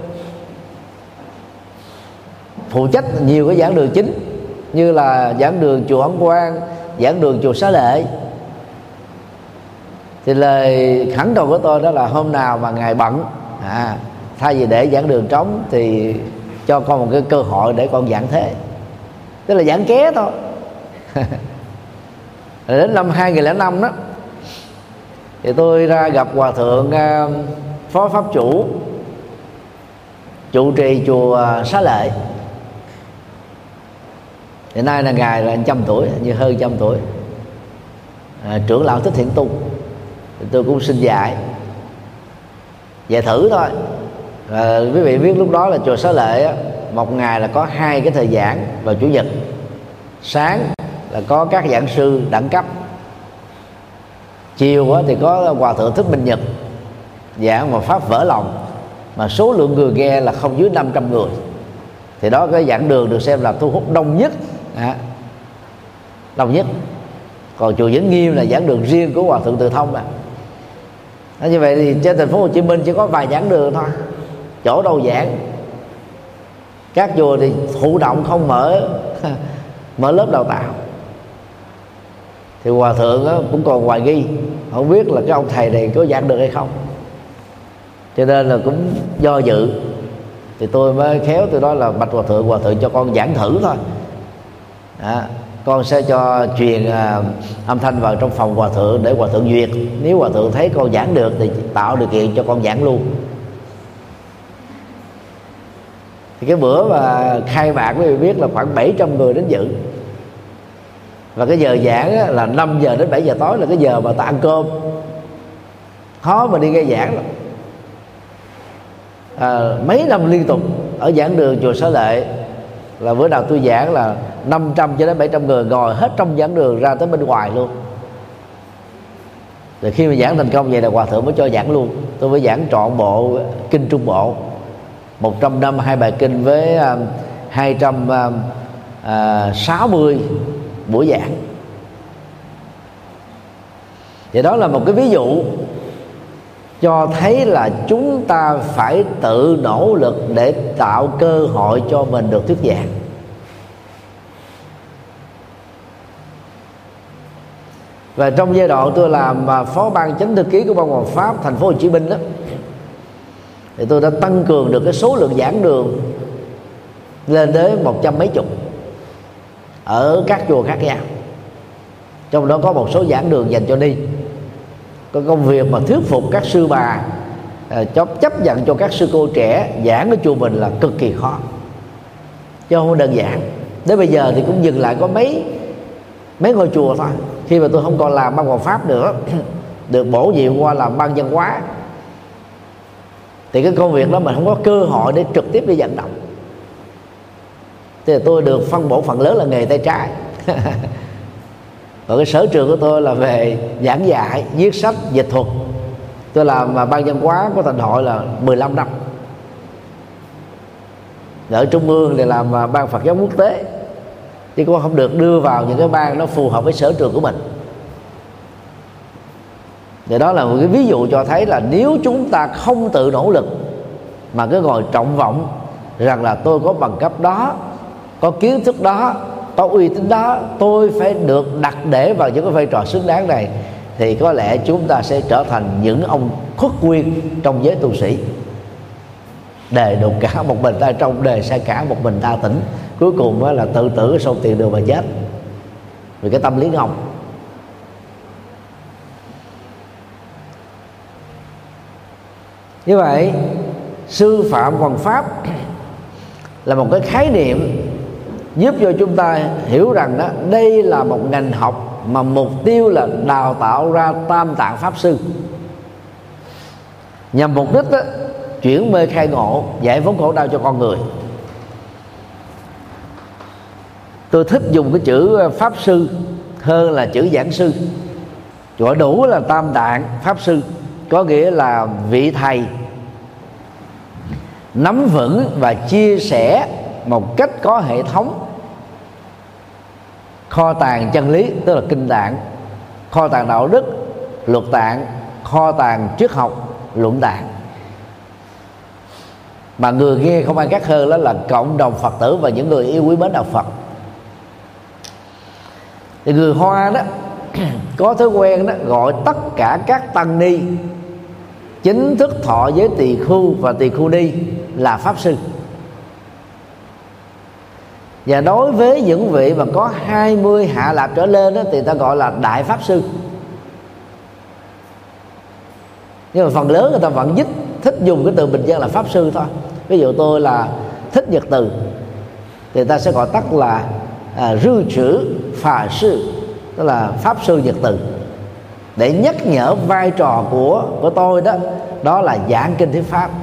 phụ trách nhiều cái giảng đường chính như là giảng đường chùa Ấn Quang, giảng đường chùa Xá Lợi. Thì lời khẳng đầu của tôi đó là hôm nào mà ngài bận, à, thay vì để giảng đường trống thì cho con một cái cơ hội để con giảng thế, tức là giảng ké thôi. Đến năm hai nghìn lẻ năm đó thì tôi ra gặp hòa thượng uh, phó pháp chủ trụ trì chùa Xá Lợi. Hiện nay là ngài là trăm tuổi, như hơn trăm tuổi, à, trưởng lão Thích Thiện Tu. Thì tôi cũng xin dạy dạy thử thôi. À, quý vị biết lúc đó là chùa Xá Lợi á, một ngày là có hai cái thời giảng vào chủ nhật. Sáng là có các giảng sư đẳng cấp, chiều á, thì có hòa thượng Thích Minh Nhật giảng một pháp vỡ lòng, mà số lượng người nghe là không dưới năm trăm người. Thì đó cái giảng đường được xem là thu hút đông nhất, à, đông nhất. Còn chùa Vĩnh Nghiêm là giảng đường riêng của hòa thượng Từ Thông. À, như vậy thì trên thành phố Hồ Chí Minh chỉ có vài giảng đường thôi, chỗ đâu giảng. Các chùa thì thụ động không mở mở lớp đào tạo. Thì hòa thượng á, cũng còn hoài nghi, không biết là cái ông thầy này có giảng được hay không, cho nên là cũng do dự. Thì tôi mới khéo tôi nói là bạch hòa thượng, hòa thượng cho con giảng thử thôi, à, con sẽ cho truyền à, âm thanh vào trong phòng hòa thượng để hòa thượng duyệt. Nếu hòa thượng thấy con giảng được thì tạo điều kiện cho con giảng luôn. Thì cái bữa mà khai mạc quý vị biết là khoảng bảy trăm người đến dự. Và cái giờ giảng á, là năm giờ đến bảy giờ tối, là cái giờ mà ta ăn cơm, khó mà đi nghe giảng lắm. À, mấy năm liên tục ở giảng đường chùa Xá Lợi là bữa nào tôi giảng là năm trăm cho đến bảy trăm người ngồi hết trong giảng đường ra tới bên ngoài luôn. Rồi khi mà giảng thành công vậy là hòa thượng mới cho giảng luôn. Tôi mới giảng trọn bộ kinh Trung Bộ, một trăm năm hai bài kinh với uh, hai trăm sáu mươi buổi giảng. Thì đó là một cái ví dụ cho thấy là chúng ta phải tự nỗ lực để tạo cơ hội cho mình được thuyết giảng. Và trong giai đoạn tôi làm phó ban chánh thư ký của ban Hoàng pháp thành phố Hồ Chí Minh đó, thì tôi đã tăng cường được cái số lượng giảng đường lên đến một trăm mấy chục ở các chùa khác nhau. Trong đó có một số giảng đường dành cho đi. Có công việc mà thuyết phục các sư bà à, cho chấp nhận cho các sư cô trẻ giảng ở chùa mình là cực kỳ khó, chứ không đơn giản. Đến bây giờ thì cũng dừng lại có mấy mấy ngôi chùa thôi. Khi mà tôi không còn làm ban Hoàng pháp nữa, được bổ nhiệm qua làm ban văn hóa, thì cái công việc đó mình không có cơ hội để trực tiếp đi vận động. thì tôi được phân bổ phần lớn là nghề tay trái. Và cái sở trường của tôi là về giảng dạy, viết sách, dịch thuật. Tôi làm mà ban văn hóa của thành hội là mười lăm năm. Ở trung ương thì làm ban Phật giáo quốc tế, chứ cũng không được đưa vào những cái ban nó phù hợp với sở trường của mình. Thì đó là một cái ví dụ cho thấy là nếu chúng ta không tự nỗ lực mà cứ ngồi trọng vọng rằng là tôi có bằng cấp đó, có kiến thức đó, có uy tín đó, tôi phải được đặt để vào những cái vai trò xứng đáng này, thì có lẽ chúng ta sẽ trở thành những ông khuất nguyên trong giới tu sĩ. Đề đục cả một mình ta trong, đề sai cả một mình ta tỉnh, cuối cùng là tự tử ở sông tiền đường mà chết vì cái tâm lý ngông. Như vậy sư phạm hoằng pháp là một cái khái niệm giúp cho chúng ta hiểu rằng đó, đây là một ngành học mà mục tiêu là đào tạo ra tam tạng pháp sư, nhằm mục đích đó, chuyển mê khai ngộ, giải phóng khổ đau cho con người. Tôi thích dùng cái chữ pháp sư hơn là chữ giảng sư. Gọi đủ là tam tạng pháp sư, có nghĩa là vị thầy nắm vững và chia sẻ một cách có hệ thống kho tàng chân lý, tức là kinh tạng, kho tàng đạo đức, luật tạng, kho tàng triết học, luận tạng. Mà người nghe không ai khác hơn đó là cộng đồng Phật tử và những người yêu quý mến đạo Phật. Thì người Hoa đó có thói quen đó gọi tất cả các tăng ni chính thức thọ giới tỳ khưu và tỳ khưu ni là pháp sư. Và đối với những vị mà có hai mươi hạ lạp trở lên đó, thì ta gọi là đại pháp sư. Nhưng mà phần lớn người ta vẫn thích, thích dùng cái từ bình dân là pháp sư thôi. Ví dụ tôi là Thích Nhật Từ thì ta sẽ gọi tắt là à, rư chữ phà sư, tức là pháp sư Nhật Từ, để nhắc nhở vai trò của của tôi đó đó là giảng kinh thuyết pháp.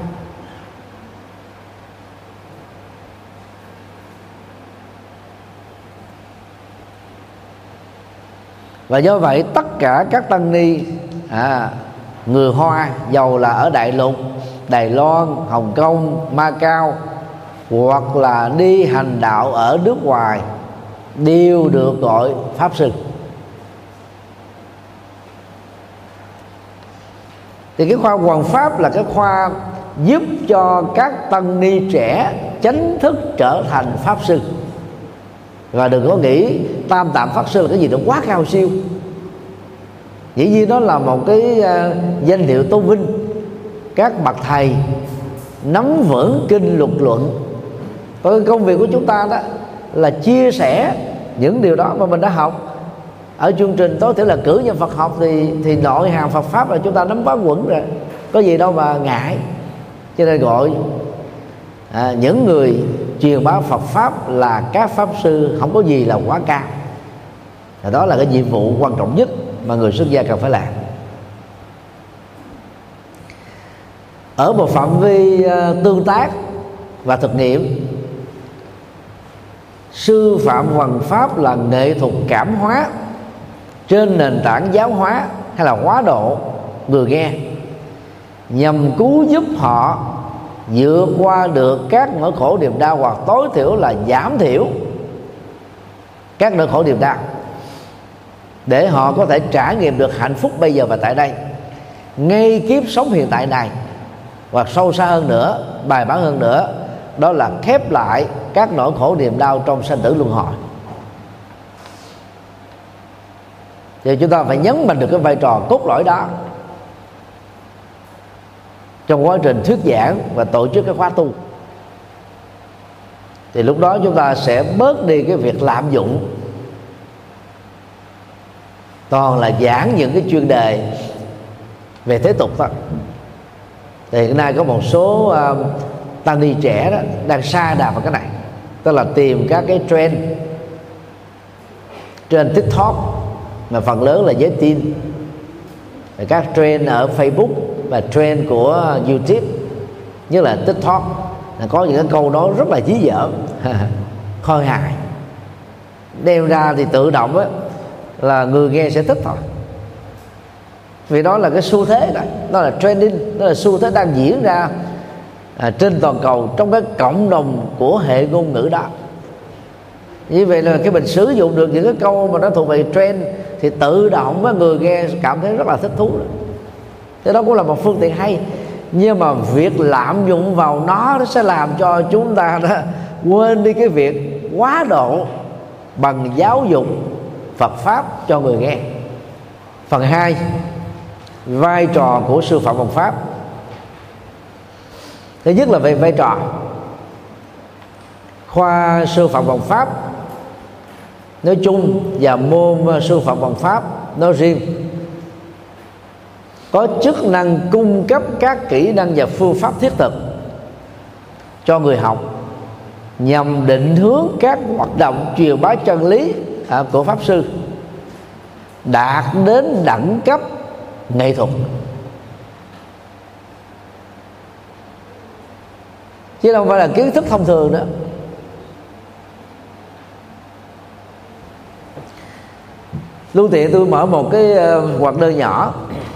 Và do vậy tất cả các tăng ni à, người Hoa, dầu là ở Đại Lục, Đài Loan, Hồng Kông, Macau, hoặc là đi hành đạo ở nước ngoài, đều được gọi pháp sư. Thì cái khoa hoằng pháp là cái khoa giúp cho các tăng ni trẻ chánh thức trở thành pháp sư. Và đừng có nghĩ tam tạng pháp sư là cái gì đó quá cao siêu. Dĩ nhiên đó là một cái uh, danh hiệu tôn vinh các bậc thầy nắm vững kinh luật luận. Cái công việc của chúng ta đó là chia sẻ những điều đó mà mình đã học. Ở chương trình tối thiểu là cử nhân Phật học thì thì nội hàm Phật pháp là chúng ta nắm bám vững rồi, có gì đâu mà ngại. Cho nên gọi à, những người truyền bá Phật pháp là các pháp sư, không có gì là quá cao. Và đó là cái nhiệm vụ quan trọng nhất mà người xuất gia cần phải làm. Ở một phạm vi uh, tương tác và thực nghiệm, sư phạm hoằng pháp là nghệ thuật cảm hóa trên nền tảng giáo hóa hay là hóa độ người nghe, nhằm cứu giúp họ vượt qua được các nỗi khổ niềm đau, hoặc tối thiểu là giảm thiểu các nỗi khổ niềm đau, để họ có thể trải nghiệm được hạnh phúc bây giờ và tại đây, ngay kiếp sống hiện tại này. Hoặc sâu xa hơn nữa, bài bản hơn nữa, đó là khép lại các nỗi khổ niềm đau trong sanh tử luân hồi. Thì chúng ta phải nhấn mạnh được cái vai trò cốt lõi đó trong quá trình thuyết giảng và tổ chức cái khóa tu. Thì lúc đó chúng ta sẽ bớt đi cái việc lạm dụng, toàn là giảng những cái chuyên đề về thế tục thôi. Thì hiện nay có một số uh, tăng ni trẻ đó đang sa đà vào cái này, tức là tìm các cái trend trên TikTok, mà phần lớn là giới teen, các trend ở Facebook và trend của YouTube, nhất là TikTok, là có những cái câu đó rất là dí dỏm. khôi hài, đem ra thì tự động á, là người nghe sẽ thích thôi. Vì đó là cái xu thế đó, đó là trending, đó là xu thế đang diễn ra à, trên toàn cầu trong cái cộng đồng của hệ ngôn ngữ đó. Như vậy là khi mình sử dụng được những cái câu mà nó thuộc về trend thì tự động á, người nghe cảm thấy rất là thích thú đó. Thế đó cũng là một phương tiện hay, nhưng mà việc lạm dụng vào nó, nó sẽ làm cho chúng ta đó quên đi cái việc quá độ bằng giáo dục Phật pháp cho người nghe. Phần hai, vai trò của sư phạm Phật pháp. Thứ nhất là về vai trò. Khoa sư phạm Phật pháp nói chung và môn sư phạm Phật pháp nói riêng có chức năng cung cấp các kỹ năng và phương pháp thiết thực cho người học nhằm định hướng các hoạt động truyền bá chân lý của pháp sư đạt đến đẳng cấp nghệ thuật, chứ không phải là kiến thức thông thường nữa. Lưu tiện tôi mở một cái hoạt đơn nhỏ.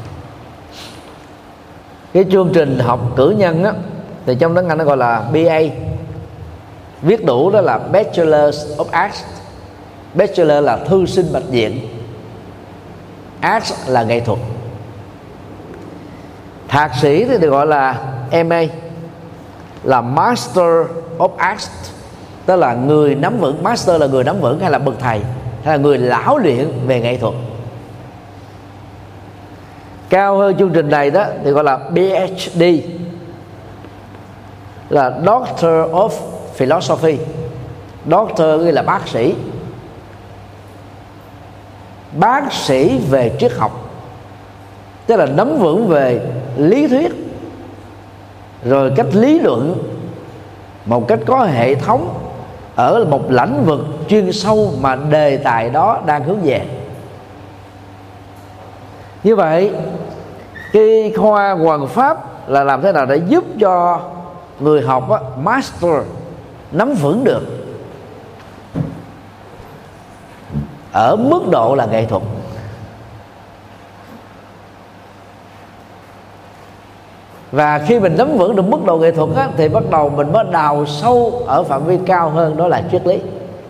Cái chương trình học cử nhân á, thì trong tiếng Anh nó gọi là bê a, viết đủ đó là Bachelor of Arts. Bachelor là thư sinh bạch diện, Arts là nghệ thuật. Thạc sĩ thì được gọi là em a, là Master of Arts, tức là người nắm vững. Master là người nắm vững, hay là bậc thầy, hay là người lão luyện về nghệ thuật. Cao hơn chương trình này đó thì gọi là pê hát đê, là Doctor of Philosophy. Doctor nghĩa là bác sĩ, bác sĩ về triết học, tức là nắm vững về lý thuyết, rồi cách lý luận một cách có hệ thống ở một lĩnh vực chuyên sâu mà đề tài đó đang hướng về. Như vậy cái khoa Hoằng pháp là làm thế nào để giúp cho người học á, master, nắm vững được ở mức độ là nghệ thuật. Và khi mình nắm vững được mức độ nghệ thuật á, thì bắt đầu mình mới đào sâu ở phạm vi cao hơn, đó là triết lý.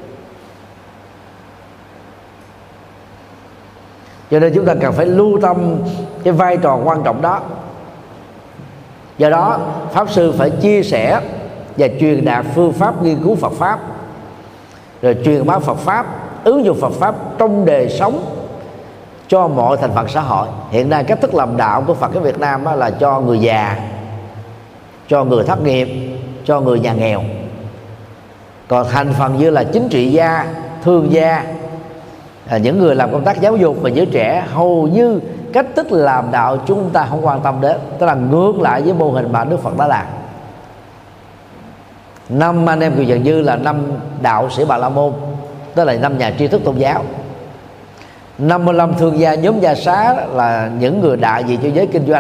Cho nên chúng ta cần phải lưu tâm cái vai trò quan trọng đó. Do đó pháp sư phải chia sẻ và truyền đạt phương pháp nghiên cứu Phật pháp, rồi truyền bá Phật pháp, ứng dụng Phật pháp trong đời sống cho mọi thành phần xã hội. Hiện nay cách thức làm đạo của Phật ở Việt Nam là cho người già, cho người thất nghiệp, cho người nhà nghèo. Còn thành phần như là chính trị gia, thương gia, à, những người làm công tác giáo dục và giới trẻ, hầu như cách thức làm đạo chúng ta không quan tâm đến, tức là ngược lại với mô hình mà Đức Phật đã làm. Năm anh em Kiều Trần Như là năm đạo sĩ Bà La Môn, tức là năm nhà tri thức tôn giáo. năm mươi lăm thương gia nhóm Gia Xá là những người đại diện cho giới kinh doanh.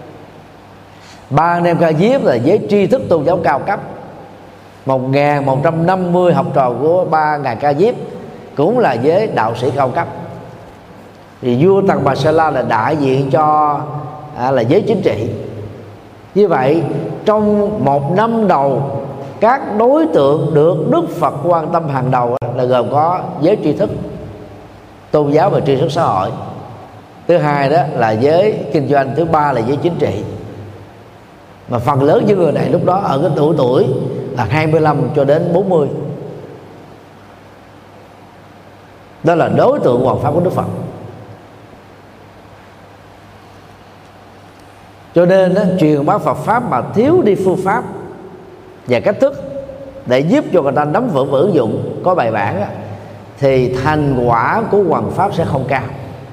Ba anh em Ca Diếp là giới tri thức tôn giáo cao cấp. Một nghìn một trăm năm mươi học trò của ba ngài Ca Diếp cũng là giới đạo sĩ cao cấp. Thì vua Tần Bà Sa La là đại diện cho à, là giới chính trị. Như vậy trong một năm đầu, các đối tượng được Đức Phật quan tâm hàng đầu là gồm có giới tri thức tôn giáo và tri thức xã hội, thứ hai đó là giới kinh doanh, thứ ba là giới chính trị. Mà phần lớn những người này lúc đó ở cái tuổi tuổi là hai mươi lăm cho đến bốn mươi. Đó là đối tượng hoằng pháp của Đức Phật. Cho nên đó, truyền bá Phật pháp mà thiếu đi phương pháp và cách thức để giúp cho người ta nắm vững và ứng dụng có bài bản đó, thì thành quả của hoằng pháp sẽ không cao.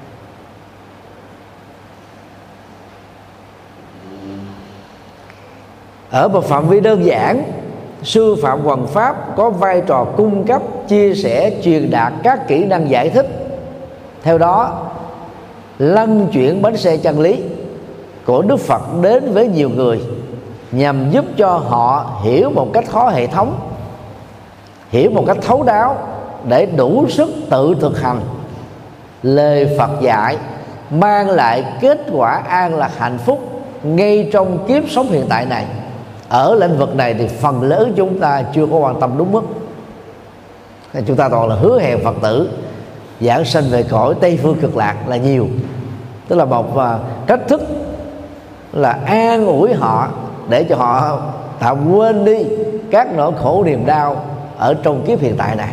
Ở một phạm vi đơn giản, sư phạm hoằng pháp có vai trò cung cấp, chia sẻ, truyền đạt các kỹ năng giải thích, theo đó lân chuyển bánh xe chân lý của Đức Phật đến với nhiều người, nhằm giúp cho họ hiểu một cách có hệ thống hiểu một cách thấu đáo để đủ sức tự thực hành lời Phật dạy, mang lại kết quả an lạc hạnh phúc ngay trong kiếp sống hiện tại này. Ở lĩnh vực này thì phần lớn chúng ta chưa có quan tâm đúng mức. Chúng ta toàn là hứa hẹn Phật tử giảng sanh về cõi Tây Phương Cực Lạc là nhiều, tức là một cách thức là an ủi họ để cho họ tạm quên đi các nỗi khổ niềm đau ở trong kiếp hiện tại này.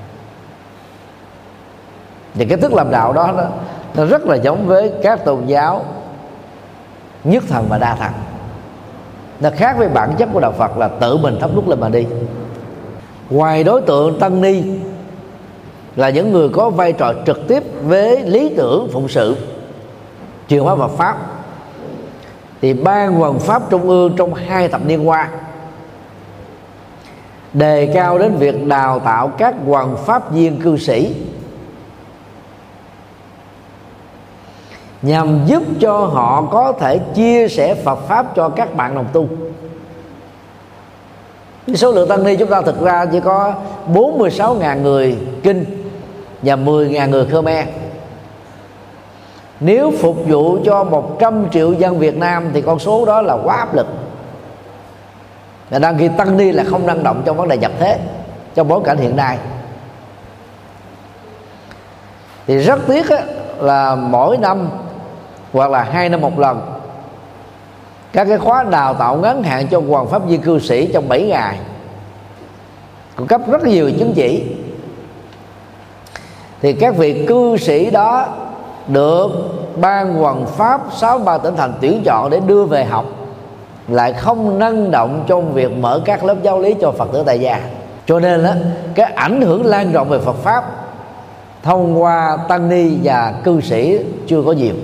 Và cái thức làm đạo đó nó, nó rất là giống với các tôn giáo nhất thần và đa thần. Nó khác với bản chất của đạo Phật là tự mình thắp đuốc lên mà đi. Ngoài đối tượng tăng ni là những người có vai trò trực tiếp với lý tưởng phụng sự truyền bá Phật pháp, thì Ban Hoằng Pháp Trung ương trong hai thập niên qua đề cao đến việc đào tạo các hoằng pháp viên cư sĩ nhằm giúp cho họ có thể chia sẻ Phật pháp cho các bạn đồng tu. Số lượng tăng ni chúng ta thực ra chỉ có bốn mươi sáu nghìn người Kinh và mười nghìn người Khmer. Nếu phục vụ cho một trăm triệu dân Việt Nam thì con số đó là quá áp lực. Và đang khi tăng ni là không năng động trong vấn đề nhập thế trong bối cảnh hiện nay. Thì rất tiếc á, là mỗi năm hoặc là hai năm một lần các cái khóa đào tạo ngắn hạn cho hoằng pháp viên cư sĩ trong bảy ngày cung cấp rất nhiều chứng chỉ, thì các vị cư sĩ đó được Ban Hoằng Pháp sáu mươi ba tỉnh thành tuyển chọn để đưa về học, lại không năng động trong việc mở các lớp giáo lý cho Phật tử tại gia. Cho nên đó, cái ảnh hưởng lan rộng về Phật pháp thông qua tăng ni và cư sĩ chưa có nhiều.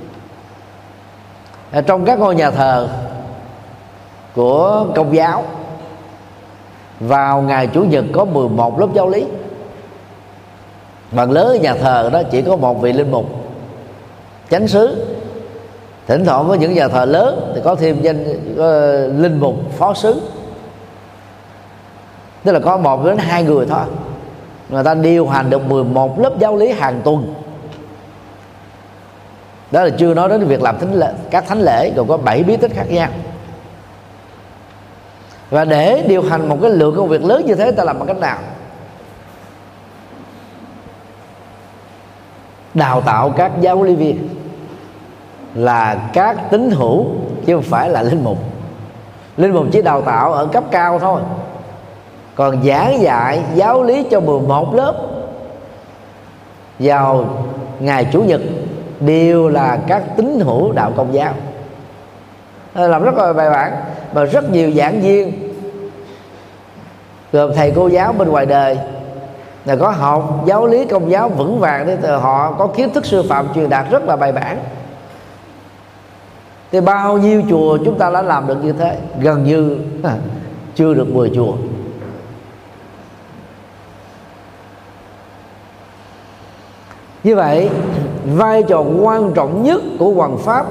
Ở trong các ngôi nhà thờ của Công giáo, vào ngày Chủ nhật có mười một lớp giáo lý. Phần lớn nhà thờ đó chỉ có một vị linh mục chánh xứ. Thỉnh thoảng với những nhà thờ lớn thì có thêm danh có linh mục phó xứ, tức là có một đến hai người thôi. Người ta điều hành được mười một lớp giáo lý hàng tuần. Đó là chưa nói đến việc làm thánh lễ, các thánh lễ gồm có bảy bí tích khác nhau. Và để điều hành một cái lượng công việc lớn như thế, ta làm bằng cách nào? Đào tạo các giáo lý viên là các tín hữu chứ không phải là linh mục. Linh mục chỉ đào tạo ở cấp cao thôi, còn giảng dạy giáo lý cho mười một lớp vào ngày Chủ nhật đều là các tín hữu đạo Công giáo. Làm rất là bài bản. Và rất nhiều giảng viên gồm thầy cô giáo bên ngoài đời là có học giáo lý Công giáo vững vàng, thì họ có kiến thức sư phạm truyền đạt rất là bài bản. Thì bao nhiêu chùa chúng ta đã làm được như thế? Gần như à, chưa được mười chùa. Như vậy, vai trò quan trọng nhất của hoằng pháp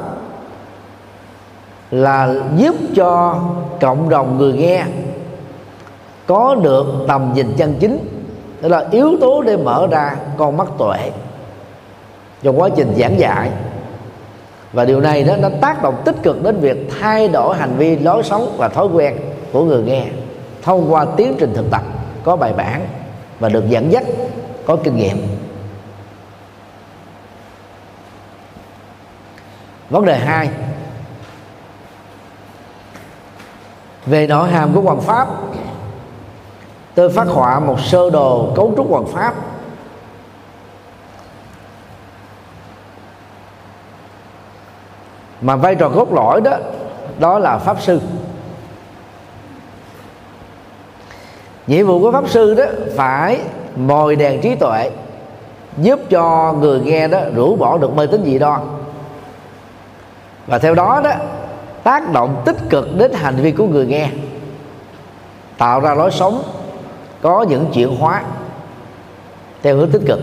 là giúp cho cộng đồng người nghe có được tầm nhìn chân chính, đó là yếu tố để mở ra con mắt tuệ trong quá trình giảng dạy. Và điều này đó nó tác động tích cực đến việc thay đổi hành vi, lối sống và thói quen của người nghe thông qua tiến trình thực tập có bài bản và được dẫn dắt có kinh nghiệm. Vấn đề hai, về nội hàm của hoằng pháp, tôi phát họa một sơ đồ cấu trúc hoằng pháp. Mà vai trò cốt lõi đó đó là pháp sư. Nhiệm vụ của pháp sư đó phải mồi đèn trí tuệ, giúp cho người nghe đó rũ bỏ được mê tín dị đoan, và theo đó đó tác động tích cực đến hành vi của người nghe, tạo ra lối sống có những chuyển hóa theo hướng tích cực.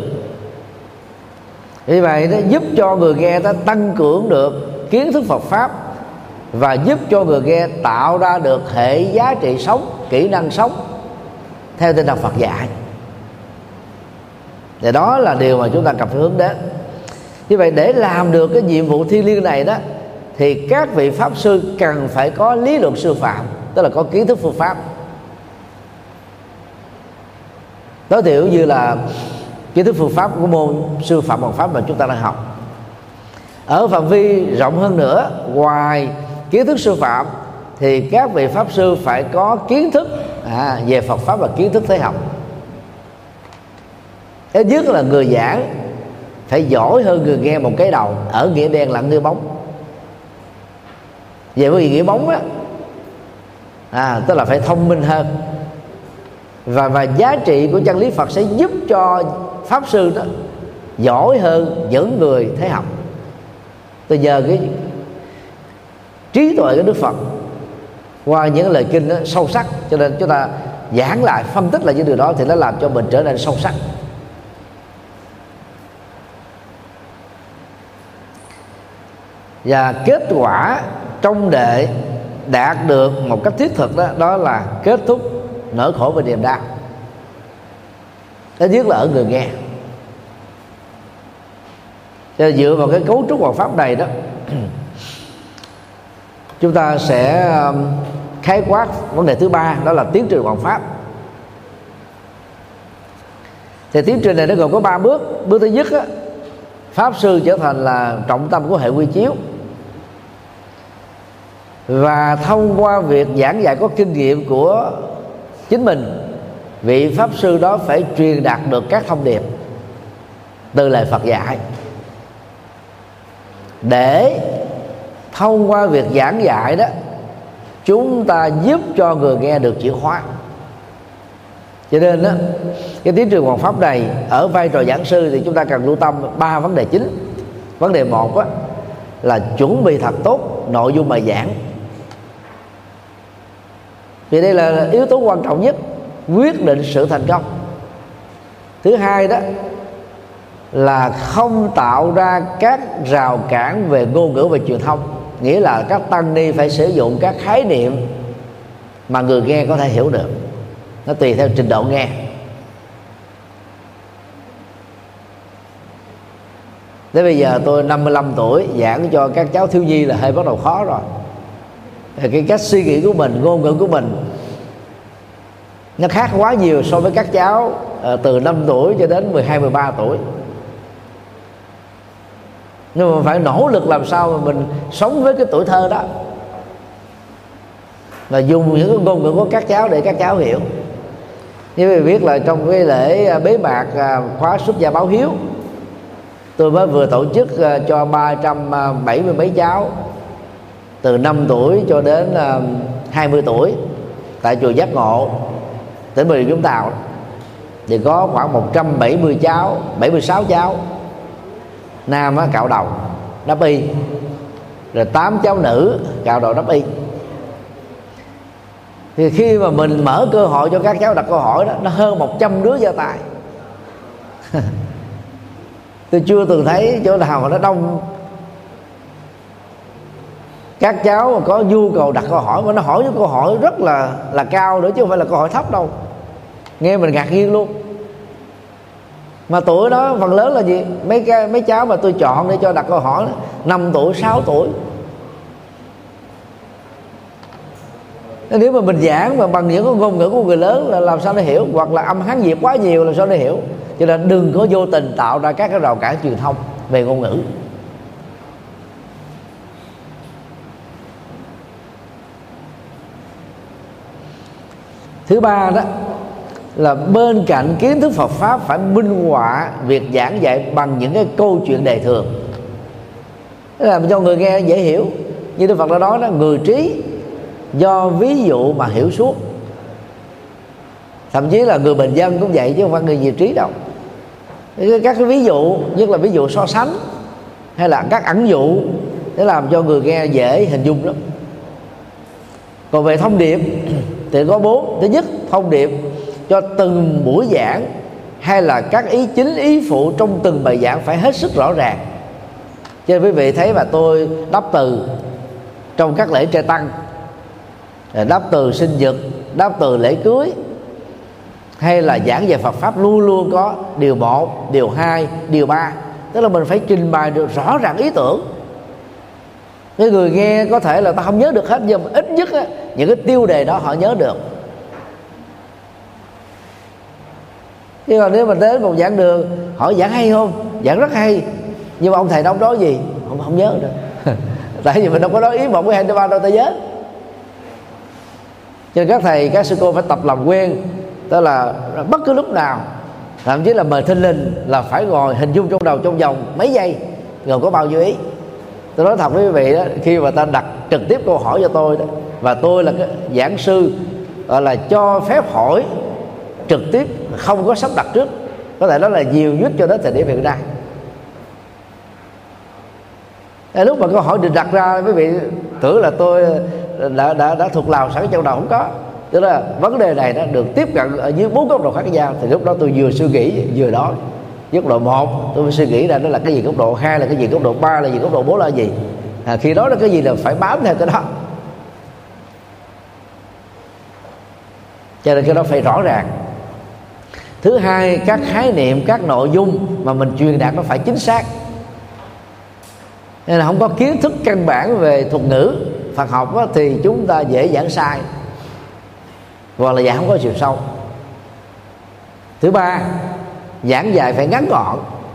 Vì vậy nó giúp cho người nghe ta tăng cường được kiến thức Phật pháp, và giúp cho người nghe tạo ra được hệ giá trị sống, kỹ năng sống theo tinh thần Phật dạy. Và đó là điều mà chúng ta cần phải hướng đến. Như vậy để làm được cái nhiệm vụ thiêng liêng này đó, thì các vị pháp sư cần phải có lý luận sư phạm, tức là có kiến thức phương pháp. Tối thiểu như là kiến thức phương pháp của môn sư phạm bằng pháp mà chúng ta đang học. Ở phạm vi rộng hơn nữa, ngoài kiến thức sư phạm thì các vị pháp sư phải có kiến thức à, về Phật pháp và kiến thức thế học. Thứ nhất là người giảng phải giỏi hơn người nghe một cái đầu, ở nghĩa đen lẫn nghĩa bóng. Về cái nghĩa bóng á, à, tức là phải thông minh hơn, và và giá trị của chân lý Phật sẽ giúp cho pháp sư đó giỏi hơn những người thế học. Từ nhờ cái trí tuệ của Đức Phật qua những lời kinh đó, sâu sắc, cho nên chúng ta giảng lại, phân tích lại những điều đó thì nó làm cho mình trở nên sâu sắc. Và kết quả trong đệ đạt được một cách thiết thực đó, đó là kết thúc nỗi khổ và niềm đau. Thứ nhất là ở người nghe. Cho dựa vào cái cấu trúc Phật pháp này đó, chúng ta sẽ khái quát vấn đề thứ ba, đó là tiến trình Phật pháp. Thì tiến trình này nó gồm có ba bước. Bước thứ nhất á, pháp sư trở thành là trọng tâm của hệ quy chiếu, và thông qua việc giảng dạy có kinh nghiệm của chính mình, vị pháp sư đó phải truyền đạt được các thông điệp từ lời Phật dạy, để thông qua việc giảng dạy đó chúng ta giúp cho người nghe được chìa khóa. Cho nên đó, cái tiến trình Phật pháp này ở vai trò giảng sư thì chúng ta cần lưu tâm ba vấn đề chính. Vấn đề một đó, là chuẩn bị thật tốt nội dung bài giảng, vì đây là yếu tố quan trọng nhất, quyết định sự thành công. Thứ hai đó là không tạo ra các rào cản về ngôn ngữ và truyền thông, nghĩa là các tăng ni phải sử dụng các khái niệm mà người nghe có thể hiểu được, nó tùy theo trình độ nghe. Đến bây giờ tôi năm mươi lăm tuổi, giảng cho các cháu thiếu nhi là hơi bắt đầu khó rồi. Cái cách suy nghĩ của mình, ngôn ngữ của mình nó khác quá nhiều so với các cháu từ năm tuổi cho đến mười hai, mười ba tuổi. Nhưng mà phải nỗ lực làm sao mà mình sống với cái tuổi thơ đó, và dùng những cái ngôn ngữ của các cháu để các cháu hiểu. Như quý vị biết là trong cái lễ bế mạc khóa xuất gia báo hiếu, tôi mới vừa tổ chức cho ba trăm bảy mươi mấy cháu từ năm tuổi cho đến hai mươi tuổi tại chùa Giác Ngộ, tỉnh Bà Rịa Vũng Tàu. Thì có khoảng một trăm bảy mươi cháu, bảy mươi sáu cháu nam á, cạo đầu đắp y, rồi tám cháu nữ cạo đầu đắp y. Thì khi mà mình mở cơ hội cho các cháu đặt câu hỏi đó, nó hơn một trăm đứa giơ tay. Tôi chưa từng thấy chỗ nào mà nó đông. Các cháu mà có nhu cầu đặt câu hỏi, mà nó hỏi những câu hỏi rất là là cao nữa, chứ không phải là câu hỏi thấp đâu. Nghe mình ngạc nhiên luôn. Mà tuổi đó phần lớn là gì? Mấy cái, mấy cháu mà tôi chọn để cho đặt câu hỏi năm tuổi, sáu tuổi. Nếu mà mình giảng mà bằng những cái ngôn ngữ của người lớn là làm sao nó hiểu, hoặc là âm Hán Việt quá nhiều làm sao nó hiểu. Cho nên đừng có vô tình tạo ra các cái rào cản truyền thông về ngôn ngữ. Thứ ba đó là bên cạnh kiến thức Phật pháp phải minh họa việc giảng dạy bằng những cái câu chuyện đời thường, làm cho người nghe dễ hiểu. Như Đức Phật đã nói đó, người trí do ví dụ mà hiểu suốt. Thậm chí là người bình dân cũng vậy, chứ không phải người nhiều trí đâu. Các cái ví dụ, nhất là ví dụ so sánh hay là các ẩn dụ, để làm cho người nghe dễ hình dung lắm. Còn về thông điệp thì có bốn. Thứ nhất, thông điệp cho từng buổi giảng hay là các ý chính, ý phụ trong từng bài giảng phải hết sức rõ ràng. Cho nên quý vị thấy mà tôi đáp từ trong các lễ trai tăng, đáp từ sinh nhật, đáp từ lễ cưới, hay là giảng về Phật pháp luôn luôn có điều một, điều hai, điều ba. Tức là mình phải trình bày được rõ ràng ý tưởng. Cái người nghe có thể là ta không nhớ được hết, nhưng mà ít nhất á, những cái tiêu đề đó họ nhớ được. Chứ còn nếu mà đến một giảng đường hỏi giảng hay không, giảng rất hay, nhưng mà ông thầy đâu nói gì, không, không nhớ được. Tại vì mình đâu có nói ý một với hai ba đâu ta nhớ. Cho nên các thầy, các sư cô phải tập làm quen, tức là bất cứ lúc nào, thậm chí là mời thinh linh, là phải ngồi hình dung trong đầu trong vòng mấy giây rồi có bao nhiêu ý. Tôi nói thật với quý vị đó, khi mà ta đặt trực tiếp câu hỏi cho tôi đó, và tôi là cái giảng sư gọi là cho phép hỏi trực tiếp, không có sắp đặt trước, có thể đó là nhiều nhất cho đến thời điểm hiện nay. Tại lúc mà câu hỏi được đặt ra, quý vị tưởng là tôi đã đã, đã thuộc lào sẵn trong đầu, không có. Tức là vấn đề này nó được tiếp cận ở dưới bốn góc độ khác nhau, thì lúc đó tôi vừa suy nghĩ vừa nói. Góc độ một tôi phải suy nghĩ ra nó là cái gì, góc độ hai là cái gì, góc độ ba là gì, góc độ bốn là gì. À, khi đó là cái gì là phải bám theo cái đó. Cho nên cái đó phải rõ ràng. Thứ hai, các khái niệm, các nội dung mà mình truyền đạt nó phải chính xác. Nên là không có kiến thức căn bản về thuật ngữ Phật học đó, thì chúng ta dễ giảng sai, hoặc là giảng không có chiều sâu. Thứ ba, giảng dài phải ngắn gọn.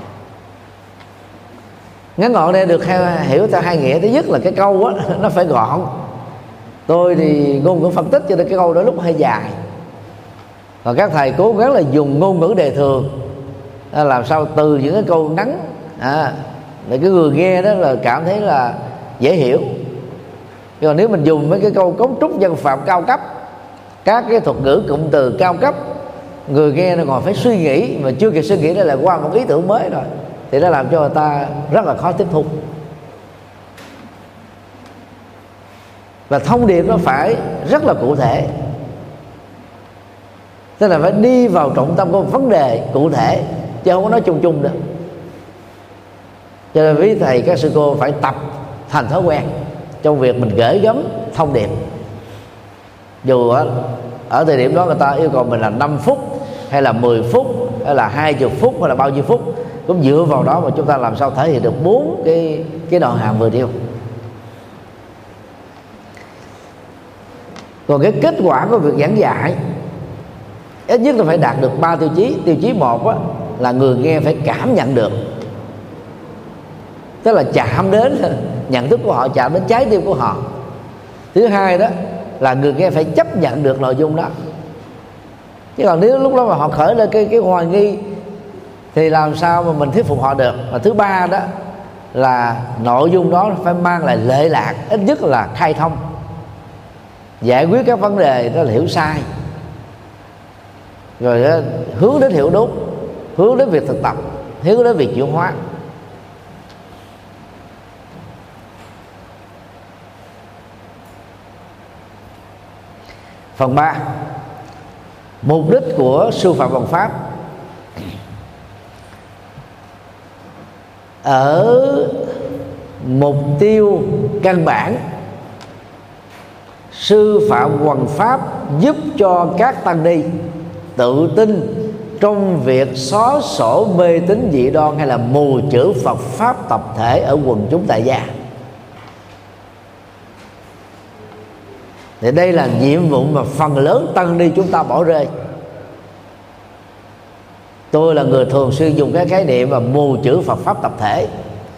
Ngắn gọn đây được hiểu theo hai nghĩa. Thứ nhất là cái câu á, nó phải gọn. Tôi thì ngôn ngữ phân tích cho nên cái câu đó lúc hơi dài. Còn các thầy cố gắng là dùng ngôn ngữ đề thường, làm sao từ những cái câu ngắn à, để cái người nghe đó là cảm thấy là dễ hiểu. Nhưng mà nếu mình dùng mấy cái câu cấu trúc văn phạm cao cấp, các cái thuật ngữ cụm từ cao cấp, người nghe nó còn phải suy nghĩ, mà chưa kịp suy nghĩ đó là qua một ý tưởng mới rồi, thì nó làm cho người ta rất là khó tiếp thu. Và thông điệp nó phải rất là cụ thể, tức là phải đi vào trọng tâm của một vấn đề cụ thể, chứ không có nói chung chung được. Cho nên quý thầy, các sư cô phải tập thành thói quen trong việc mình gửi gắm thông điệp. Dù ở, ở thời điểm đó người ta yêu cầu mình là năm phút hay là mười phút hay là hai mươi phút hay là bao nhiêu phút, cũng dựa vào đó mà chúng ta làm sao thể hiện được bốn cái cái nội hàm vừa nêu. Còn cái kết quả của việc giảng dạy ít nhất là phải đạt được ba tiêu chí. Tiêu chí một á, là người nghe phải cảm nhận được, tức là chạm đến nhận thức của họ, chạm đến trái tim của họ. Thứ hai đó là người nghe phải chấp nhận được nội dung đó. Chứ còn nếu lúc đó mà họ khởi lên cái cái hoài nghi thì làm sao mà mình thuyết phục họ được. Và thứ ba đó là nội dung đó phải mang lại lệ lạc, ít nhất là khai thông, giải quyết các vấn đề đó là hiểu sai, rồi đó, hướng đến hiểu đúng, hướng đến việc thực tập, hướng đến việc chuyển hóa. Phần ba, mục đích của sư phạm bằng pháp. Ở mục tiêu căn bản, sư phạm hoằng pháp giúp cho các tăng ni tự tin trong việc xóa sổ mê tín dị đoan hay là mù chữ Phật pháp tập thể ở quần chúng tại gia. Thì đây là nhiệm vụ mà phần lớn tăng ni chúng ta bỏ rơi. Tôi là người thường xuyên dùng cái khái niệm mà mù chữ Phật pháp tập thể.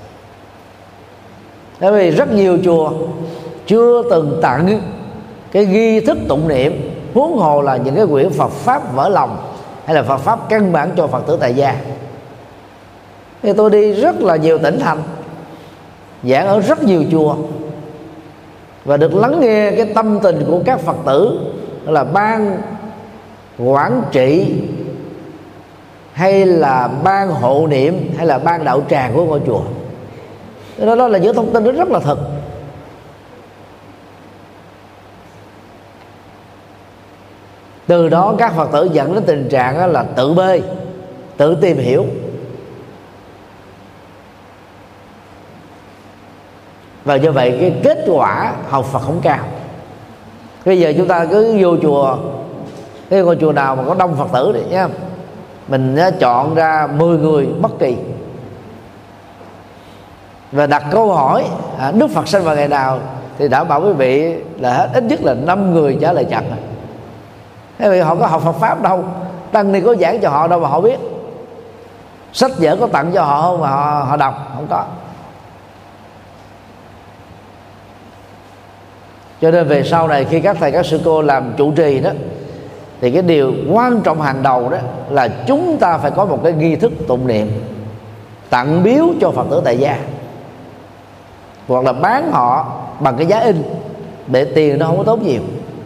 Bởi vì rất nhiều chùa chưa từng tặng cái nghi thức tụng niệm, huống hồ là những cái quyển Phật pháp vỡ lòng hay là Phật pháp căn bản cho Phật tử tại gia. Thì tôi đi rất là nhiều tỉnh thành, giảng ở rất nhiều chùa, và được lắng nghe cái tâm tình của các Phật tử là ban quản trị hay là ban hộ niệm hay là ban đạo tràng của ngôi chùa. Đó, đó là những thông tin đó rất là thật. Từ đó các Phật tử dẫn đến tình trạng là tự bê, tự tìm hiểu. Và như vậy cái kết quả học Phật không cao. Bây giờ chúng ta cứ vô chùa Cái ngôi chùa nào mà có đông Phật tử thì nhá, mình chọn ra mười người bất kỳ và đặt câu hỏi à, Đức Phật sinh vào ngày nào, thì đảm bảo quý vị là hết ít nhất là năm người trả lời chặt. Thế vì họ có học Phật pháp đâu, tăng ni có giảng cho họ đâu mà họ biết, sách vở có tặng cho họ không mà họ, họ đọc không có. Cho nên về sau này khi các thầy các sư cô làm trụ trì đó, thì cái điều quan trọng hàng đầu đó là chúng ta phải có một cái nghi thức tụng niệm tặng biếu cho Phật tử tại gia, hoặc là bán họ bằng cái giá in để tiền nó không có tốn nhiều.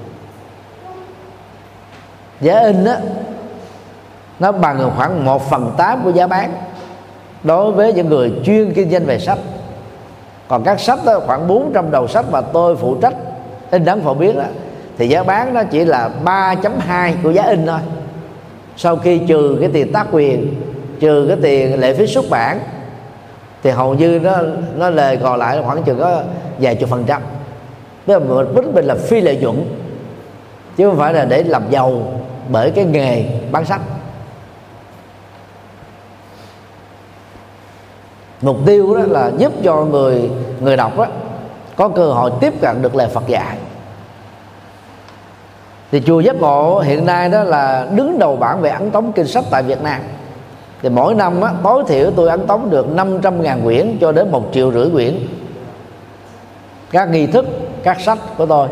Giá in đó nó bằng khoảng một phần tám của giá bán đối với những người chuyên kinh doanh về sách. Còn các sách đó khoảng bốn trăm đầu sách mà tôi phụ trách in ấn phổ biến đó, thì giá bán nó chỉ là ba chấm hai của giá in thôi, sau khi trừ cái tiền tác quyền, trừ cái tiền lệ phí xuất bản, thì hầu như nó nó lời còn lại khoảng chừng có vài chục phần trăm. Tức là mục đích mình là phi lợi nhuận, chứ không phải là để làm giàu bởi cái nghề bán sách. Mục tiêu đó là giúp cho người người đọc đó có cơ hội tiếp cận được lời Phật dạy. Thì chùa Giác Ngộ hiện nay đó là đứng đầu bảng về ấn tống kinh sách tại Việt Nam. Thì mỗi năm á, tối thiểu tôi ấn tống được năm trăm ngàn quyển cho đến một triệu rưỡi quyển các nghi thức, các sách của tôi.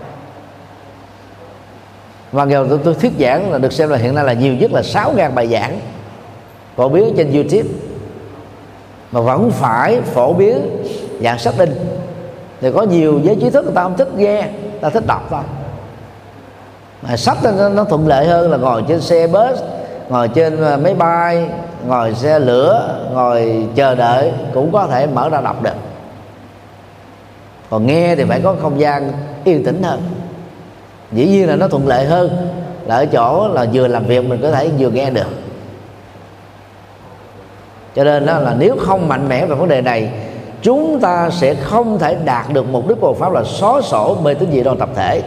Và nghèo tôi, tôi thuyết giảng là được xem là hiện nay là nhiều nhất là sáu ngàn bài giảng phổ biến trên YouTube, mà vẫn phải phổ biến dạng sách in. Thì có nhiều giới trí thức người ta không thích nghe, người ta thích đọc thôi. Mà sách nó, nó thuận lợi hơn là ngồi trên xe bus, ngồi trên máy bay, ngồi xe lửa, ngồi chờ đợi cũng có thể mở ra đọc được. Còn nghe thì phải có không gian yên tĩnh hơn. Dĩ nhiên là nó thuận lợi hơn là ở chỗ là vừa làm việc mình có thể vừa nghe được. Cho nên đó là nếu không mạnh mẽ về vấn đề này, chúng ta sẽ không thể đạt được mục đích của Phật pháp là xóa sổ mê tín dị đoan tập thể.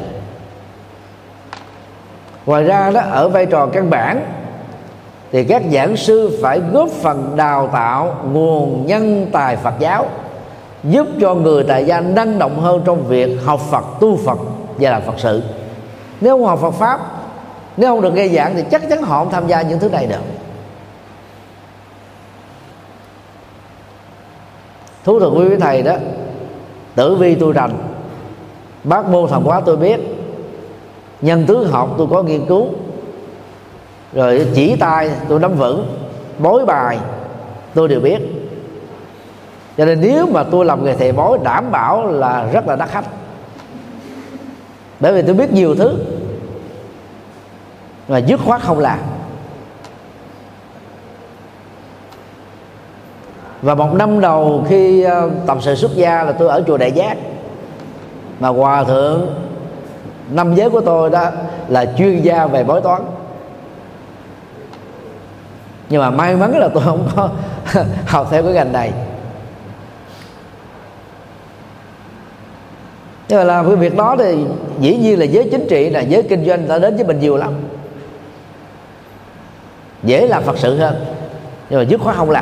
Ngoài ra đó, ở vai trò căn bản thì các giảng sư phải góp phần đào tạo nguồn nhân tài Phật giáo, giúp cho người tại gia năng động hơn trong việc học Phật, tu Phật và làm Phật sự. Nếu không học Phật pháp, nếu không được nghe giảng thì chắc chắn họ không tham gia những thứ này được. Thú thực với thầy đó, tử vi tôi rành, bát môn thần hóa tôi biết, nhân tứ học tôi có nghiên cứu, rồi chỉ tay tôi nắm vững, bói bài tôi đều biết. Cho nên nếu mà tôi làm nghề thầy bói đảm bảo là rất là đắt khách, bởi vì tôi biết nhiều thứ mà dứt khoát không làm. Và một năm đầu khi tập sự xuất gia là tôi ở chùa Đại Giác, mà hòa thượng năm giới của tôi đó là chuyên gia về bói toán. Nhưng mà may mắn là tôi không có học theo cái ngành này. Nhưng mà làm cái việc đó thì dĩ nhiên là giới chính trị, là giới kinh doanh ta đến với mình nhiều lắm, dễ làm Phật sự hơn, nhưng mà dứt khoát không làm.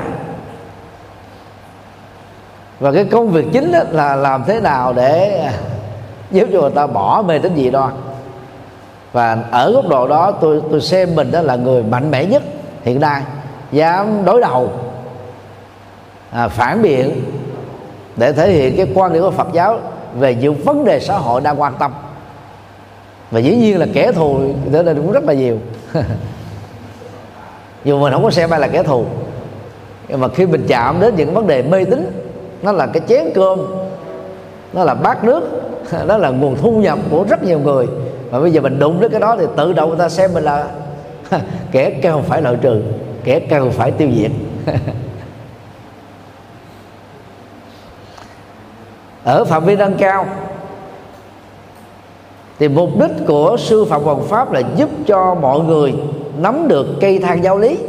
Và cái công việc chính đó là làm thế nào để giúp cho người ta bỏ mê tín dị đoan. Và ở góc độ đó tôi tôi xem mình đó là người mạnh mẽ nhất hiện nay, dám đối đầu, à, phản biện để thể hiện cái quan điểm của Phật giáo về những vấn đề xã hội đang quan tâm. Và dĩ nhiên là kẻ thù ở đây cũng rất là nhiều. Dù mình không có xem ai là kẻ thù, nhưng mà khi mình chạm đến những vấn đề mê tín, nó là cái chén cơm, nó là bát nước, đó là nguồn thu nhập của rất nhiều người, mà bây giờ mình đụng đến cái đó thì tự động người ta xem mình là kẻ cần phải loại trừ, kẻ cần phải tiêu diệt. Ở phạm vi nâng cao thì mục đích của sư Phạm Hoằng Pháp là giúp cho mọi người nắm được cây thang giáo lý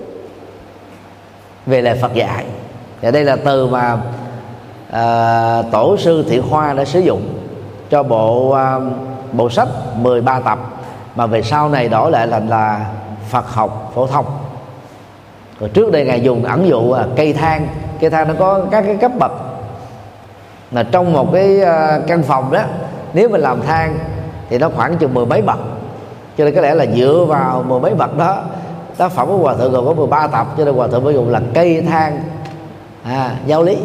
về lời Phật dạy. Và đây là từ mà à, tổ sư Thiện Hoa đã sử dụng cho bộ à, bộ sách mười ba tập mà về sau này đổi lại là là Phật học phổ thông. Rồi trước đây Ngài dùng ẩn dụ à, cây thang. Cây thang nó có các cái cấp bậc, là trong một cái căn phòng đó, nếu mình làm thang thì nó khoảng chừng mười mấy bậc, cho nên có lẽ là dựa vào mười mấy bậc đó, tác phẩm của Hòa Thượng gồm có mười ba tập, cho nên Hòa Thượng mới dùng là cây thang à, giáo lý.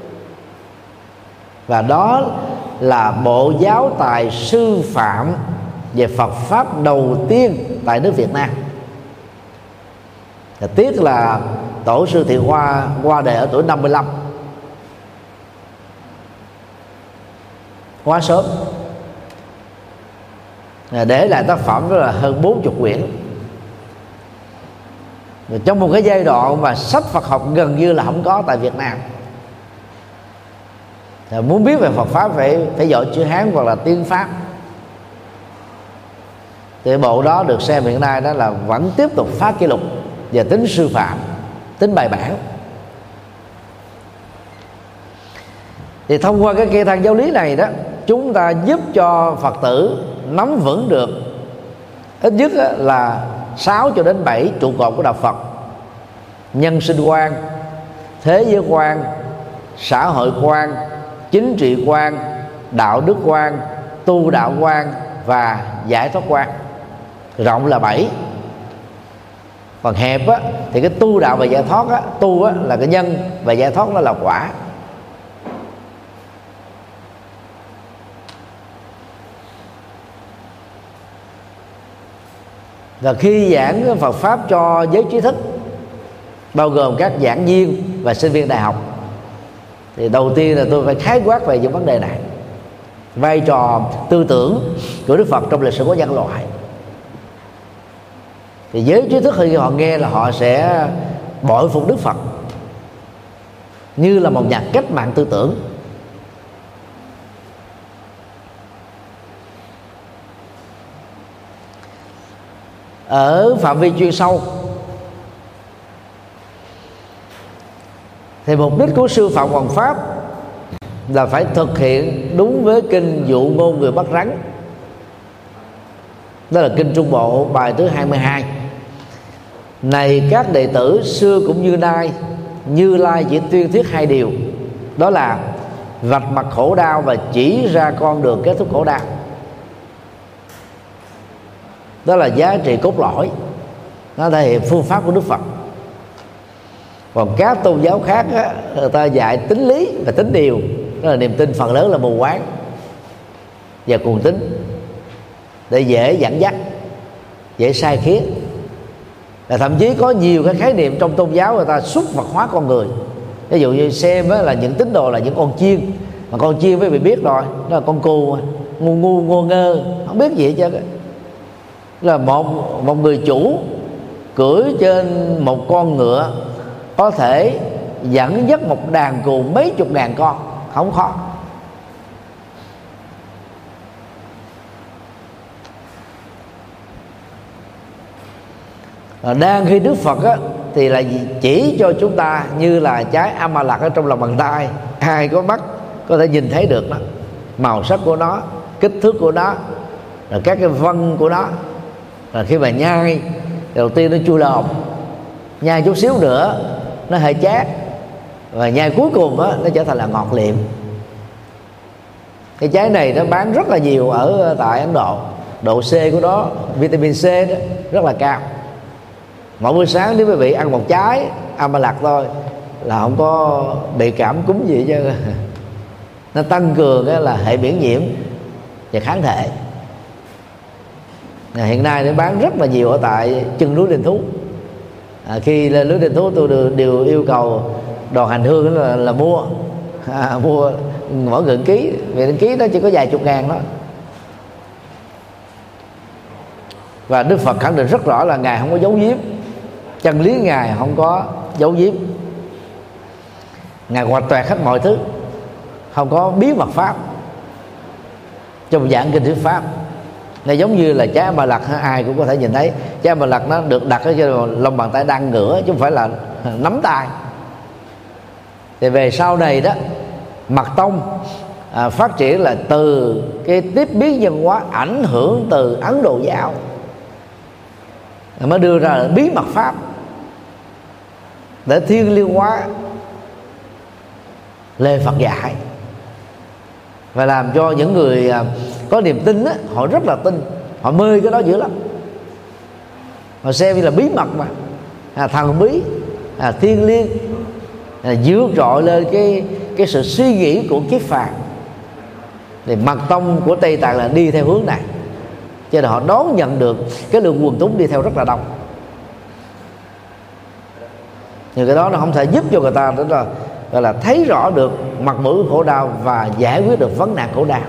Và đó là bộ giáo tài sư phạm về Phật pháp đầu tiên tại nước Việt Nam. Và tiếc là tổ sư Thiện Hoa qua đời ở tuổi năm mươi lăm, quá sớm, để lại tác phẩm đó là hơn bốn mươi quyển. Và trong một cái giai đoạn mà sách Phật học gần như là không có tại Việt Nam. Thì muốn biết về Phật pháp phải phải giỏi chữ Hán hoặc là tiếng Pháp. Thì bộ đó được xem hiện nay đó là vẫn tiếp tục phá kỷ lục về tính sư phạm, tính bài bản. Thì thông qua cái cây thang giáo lý này đó, chúng ta giúp cho Phật tử nắm vững được ít nhất là sáu cho đến bảy trụ cột của đạo Phật: nhân sinh quan, thế giới quan, xã hội quan, chính trị quan, đạo đức quan, tu đạo quan và giải thoát quan. Rộng là bảy, còn hẹp á, thì cái tu đạo và giải thoát á, tu á, là cái nhân và giải thoát nó là quả. Và khi giảng Phật pháp cho giới trí thức, bao gồm các giảng viên và sinh viên đại học, thì đầu tiên là tôi phải khái quát về những vấn đề này, vai trò tư tưởng của Đức Phật trong lịch sử của nhân loại. Thì giới trí thức khi họ nghe là họ sẽ bội phục Đức Phật như là một nhà cách mạng tư tưởng. Ở phạm vi chuyên sâu thì mục đích của sư Phạm Hoằng Pháp là phải thực hiện đúng với kinh Dụ Ngôn Người Bắt Rắn. Đó là kinh Trung Bộ bài thứ hai mươi hai. Này các đệ tử xưa cũng như nay, Như Lai chỉ tuyên thuyết hai điều, đó là vạch mặt khổ đau và chỉ ra con đường kết thúc khổ đau. Đó là giá trị cốt lõi, nó thể hiện phương pháp của Đức Phật. Còn các tôn giáo khác á, người ta dạy tính lý và tính điều, đó là niềm tin phần lớn là mù quáng và cuồng tín, để dễ dẫn dắt, dễ sai khiến. Và thậm chí có nhiều cái khái niệm trong tôn giáo người ta xuất Phật hóa con người. Ví dụ như xem á, là những tín đồ là những con chiên, mà con chiên mới bị biết rồi, đó là con cù ngu ngu ngô ngơ, không biết gì hết trơn. Là một một người chủ cưỡi trên một con ngựa có thể dẫn dắt một đàn cừu mấy chục ngàn con, không khó. Đang khi Đức Phật á, thì là chỉ cho chúng ta như là trái Amalak ở trong lòng bàn tay, ai có mắt có thể nhìn thấy được đó, màu sắc của nó, kích thước của nó, rồi các cái vân của nó. Rồi khi mà nhai, đầu tiên nó chua lòm, nhai chút xíu nữa nó hơi chát, và nhai cuối cùng á, nó trở thành là ngọt liệm. Cái trái này nó bán rất là nhiều ở tại Ấn Độ. Độ C của nó, vitamin C đó, rất là cao. Mỗi buổi sáng nếu quý vị ăn một trái Amalak thôi là không có bị cảm cúm gì chứ. Nó tăng cường là hệ miễn nhiễm và kháng thể. Hiện nay nó bán rất là nhiều ở tại chân núi Linh Thú. À, khi lên núi Linh Thú tôi đều, đều yêu cầu đoàn hành hương là, là mua à, mua mỗi gần ký, vì ký nó chỉ có vài chục ngàn đó. Và Đức Phật khẳng định rất rõ là Ngài không có giấu giếm, chân lý Ngài không có giấu giếm, Ngài hoạch toẹt hết mọi thứ, không có bí mật pháp trong giảng kinh thuyết pháp. Nó giống như là trái Amalak, ai cũng có thể nhìn thấy. Trái Amalak nó được đặt ở trên lòng bàn tay đang ngửa, chứ không phải là nắm tay. Thì về sau này đó, Mật Tông à, phát triển là từ cái tiếp biến văn hóa ảnh hưởng từ Ấn Độ giáo mới đưa ra bí mật pháp để thiên liêng hóa lời Phật dạy, và làm cho những người có niềm tin á, họ rất là tin, họ mê cái đó dữ lắm, họ xem như là bí mật mà, à, thần bí, à, thiên liêng, à, vượt trội lên cái cái sự suy nghĩ của kiếp phàm. Thì mật tông của Tây Tạng là đi theo hướng này, cho nên họ đón nhận được cái lượng quần chúng đi theo rất là đông. Nhưng cái đó nó không thể giúp cho người ta đó là gọi là thấy rõ được mặt mũi của khổ đau và giải quyết được vấn nạn khổ đau.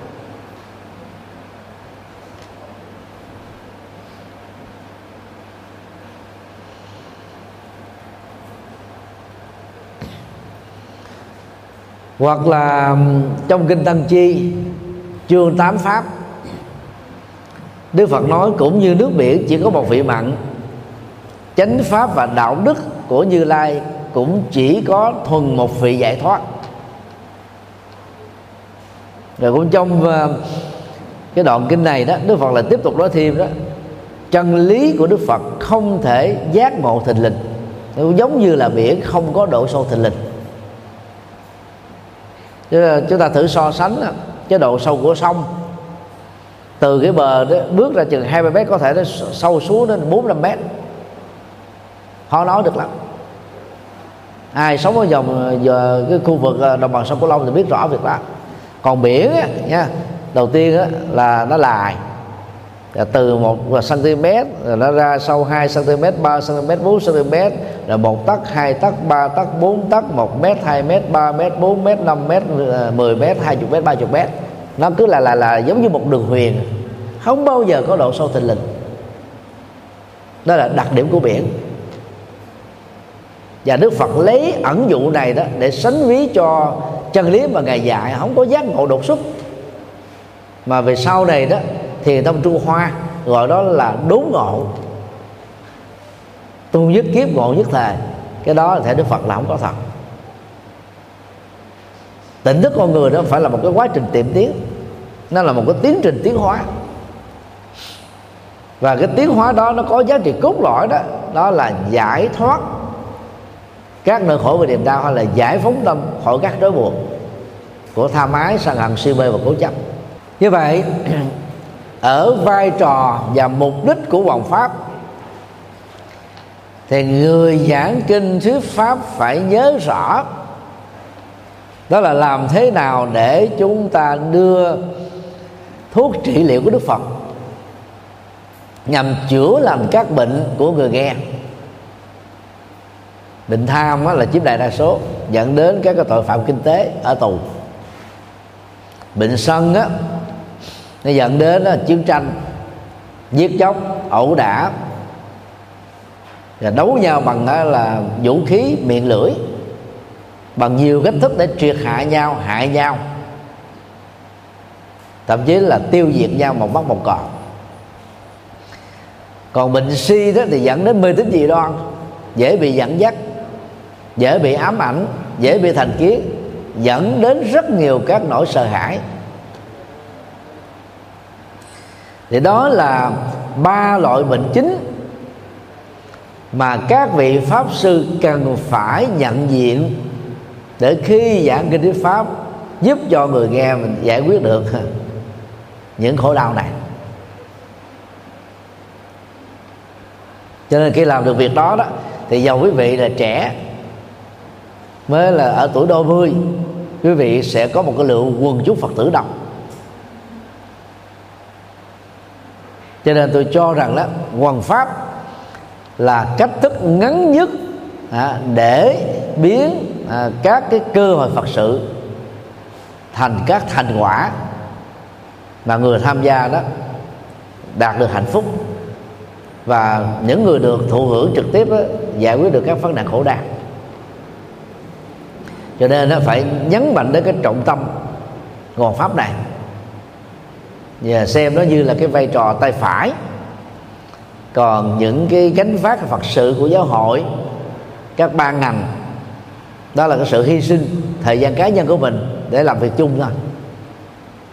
Hoặc là trong kinh Tăng Chi chương tám pháp, Đức Phật nói cũng như nước biển chỉ có một vị mặn, chánh pháp và đạo đức của Như Lai cũng chỉ có thuần một vị giải thoát. Rồi cũng trong cái đoạn kinh này đó, Đức Phật lại tiếp tục nói thêm đó, chân lý của Đức Phật không thể giác ngộ thình lình, nó giống như là biển không có độ sâu thình lình. Chúng ta thử so sánh cái độ sâu của sông, từ cái bờ đó bước ra chừng hai mươi mét, có thể nó sâu xuống đến bốn năm mét, khó nói được lắm. Ai sống ở vòng giờ cái khu vực đồng bằng sông Cửu Long thì biết rõ việc đó. Còn biển á, nha, đầu tiên á, là nó lài từ một cm rồi nó ra sâu hai cm, ba cm, bốn cm, rồi một tấc, hai tấc, ba tấc, bốn tấc, một mét, hai mét, ba mét, bốn mét, năm mét, mười mét, hai mươi mét, ba mươi mét. Nó cứ là là là giống như một đường huyền, không bao giờ có độ sâu thình lình. Đó là đặc điểm của biển. Và Đức Phật lấy ẩn dụ này đó để sánh ví cho chân lý mà Ngài dạy không có giác ngộ đột xuất, mà về sau này đó thì Tông Trung Hoa gọi đó là đốn ngộ, tu nhất kiếp ngộ nhất thời. Cái đó là theo Đức Phật là không có thật. Tỉnh thức con người đó phải là một cái quá trình tiệm tiến, nó là một cái tiến trình tiến hóa, và cái tiến hóa đó nó có giá trị cốt lõi đó, đó là giải thoát các nỗi khổ và niềm đau, hay là giải phóng tâm khỏi các trói buộc của tham ái, sân hận, si mê và cố chấp. Như vậy ở vai trò và mục đích của hoằng pháp thì người giảng kinh thuyết pháp phải nhớ rõ, đó là làm thế nào để chúng ta đưa thuốc trị liệu của Đức Phật nhằm chữa lành các bệnh của người nghe. Bệnh tham là chiếm đại đa số, dẫn đến các cái tội phạm kinh tế ở tù. Bệnh sân á, nó dẫn đến đó, chiến tranh, giết chóc, ẩu đả, và đấu nhau bằng đó là vũ khí miệng lưỡi, bằng nhiều cách thức để triệt hạ nhau, hại nhau, thậm chí là tiêu diệt nhau một mất một còn. Còn bệnh si đó thì dẫn đến mê tín dị đoan, dễ bị dẫn dắt, dễ bị ám ảnh, dễ bị thành kiến, dẫn đến rất nhiều các nỗi sợ hãi. Thì đó là ba loại bệnh chính mà các vị pháp sư cần phải nhận diện để khi giảng kinh thuyết pháp giúp cho người nghe mình giải quyết được những khổ đau này. Cho nên khi làm được việc đó đó thì dầu quý vị là trẻ, mới là ở tuổi đôi mươi, quý vị sẽ có một cái lượng quần chúng Phật tử đông. Cho nên tôi cho rằng đó, hoằng pháp là cách thức ngắn nhất à, để biến à, các cái cơ hội Phật sự thành các thành quả mà người tham gia đó đạt được hạnh phúc, và những người được thụ hưởng trực tiếp đó, giải quyết được các vấn nạn khổ đau. Cho nên nó phải nhấn mạnh đến cái trọng tâm hoằng pháp này, và xem nó như là cái vai trò tay phải. Còn những cái gánh vác Phật sự của giáo hội, các ban ngành, đó là cái sự hy sinh thời gian cá nhân của mình để làm việc chung thôi.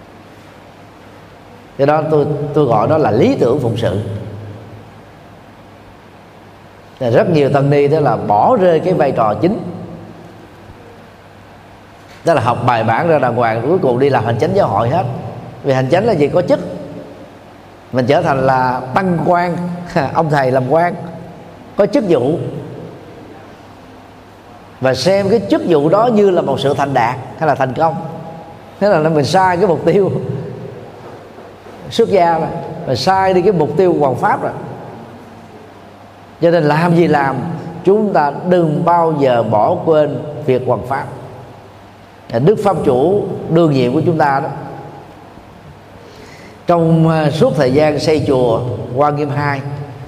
Cái đó tôi tôi gọi đó là lý tưởng phụng sự. Rất nhiều tăng ni đó là bỏ rơi cái vai trò chính, đó là học bài bản ra đàng hoàng, cuối cùng đi làm hành chánh giáo hội hết. Vì hành chánh là gì? Có chức. Mình trở thành là tăng quan, ông thầy làm quan, có chức vụ, và xem cái chức vụ đó như là một sự thành đạt hay là thành công. Thế là mình sai cái mục tiêu xuất gia rồi, và sai đi cái mục tiêu hoàn pháp rồi. Cho nên làm gì làm, chúng ta đừng bao giờ bỏ quên việc hoàn pháp. Đức Pháp Chủ đương nhiệm của chúng ta đó, trong suốt thời gian xây chùa Hoa Nghiêm hai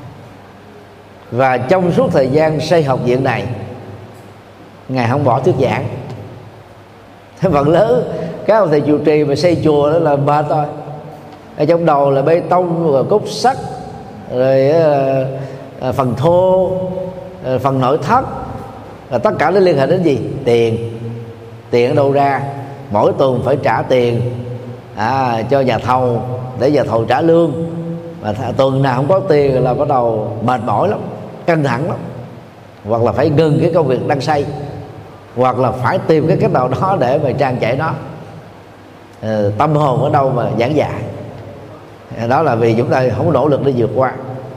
và trong suốt thời gian xây học viện này, Ngài không bỏ thuyết giảng. Phần lớn các ông thầy trụ trì mà xây chùa đó là mệt thôi. Ở trong đầu là bê tông, rồi cốt sắt, rồi uh, phần thô, uh, phần nội thất, là tất cả nó liên hệ đến gì? Tiền. Tiền ở đâu ra? Mỗi tuần phải trả tiền à, cho nhà thầu để nhà thầu trả lương, mà tuần nào không có tiền là bắt đầu mệt mỏi lắm, căng thẳng lắm, hoặc là phải ngừng cái công việc đang xây, hoặc là phải tìm cái cách nào đó để mà trang trải nó. À, tâm hồn ở đâu mà giảng dạy? Đó là vì chúng ta không nỗ lực để vượt qua.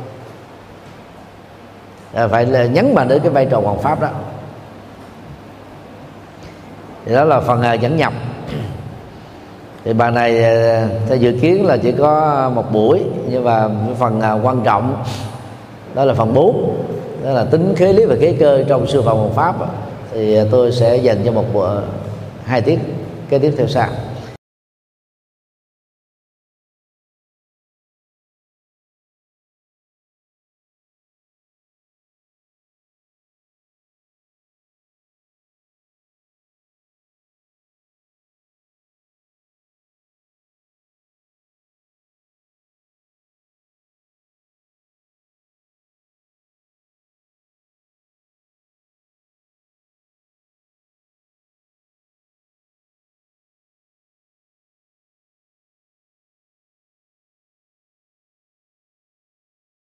À, phải là nhấn mạnh đến cái vai trò hoàn pháp đó. Thì đó là phần dẫn nhập. Thì bài này theo dự kiến là chỉ có một buổi, nhưng mà phần quan trọng đó là phần bốn, đó là tính khế lý và khế cơ trong sư phạm hoàn pháp, thì tôi sẽ dành cho một hai tiết kế tiếp theo sau.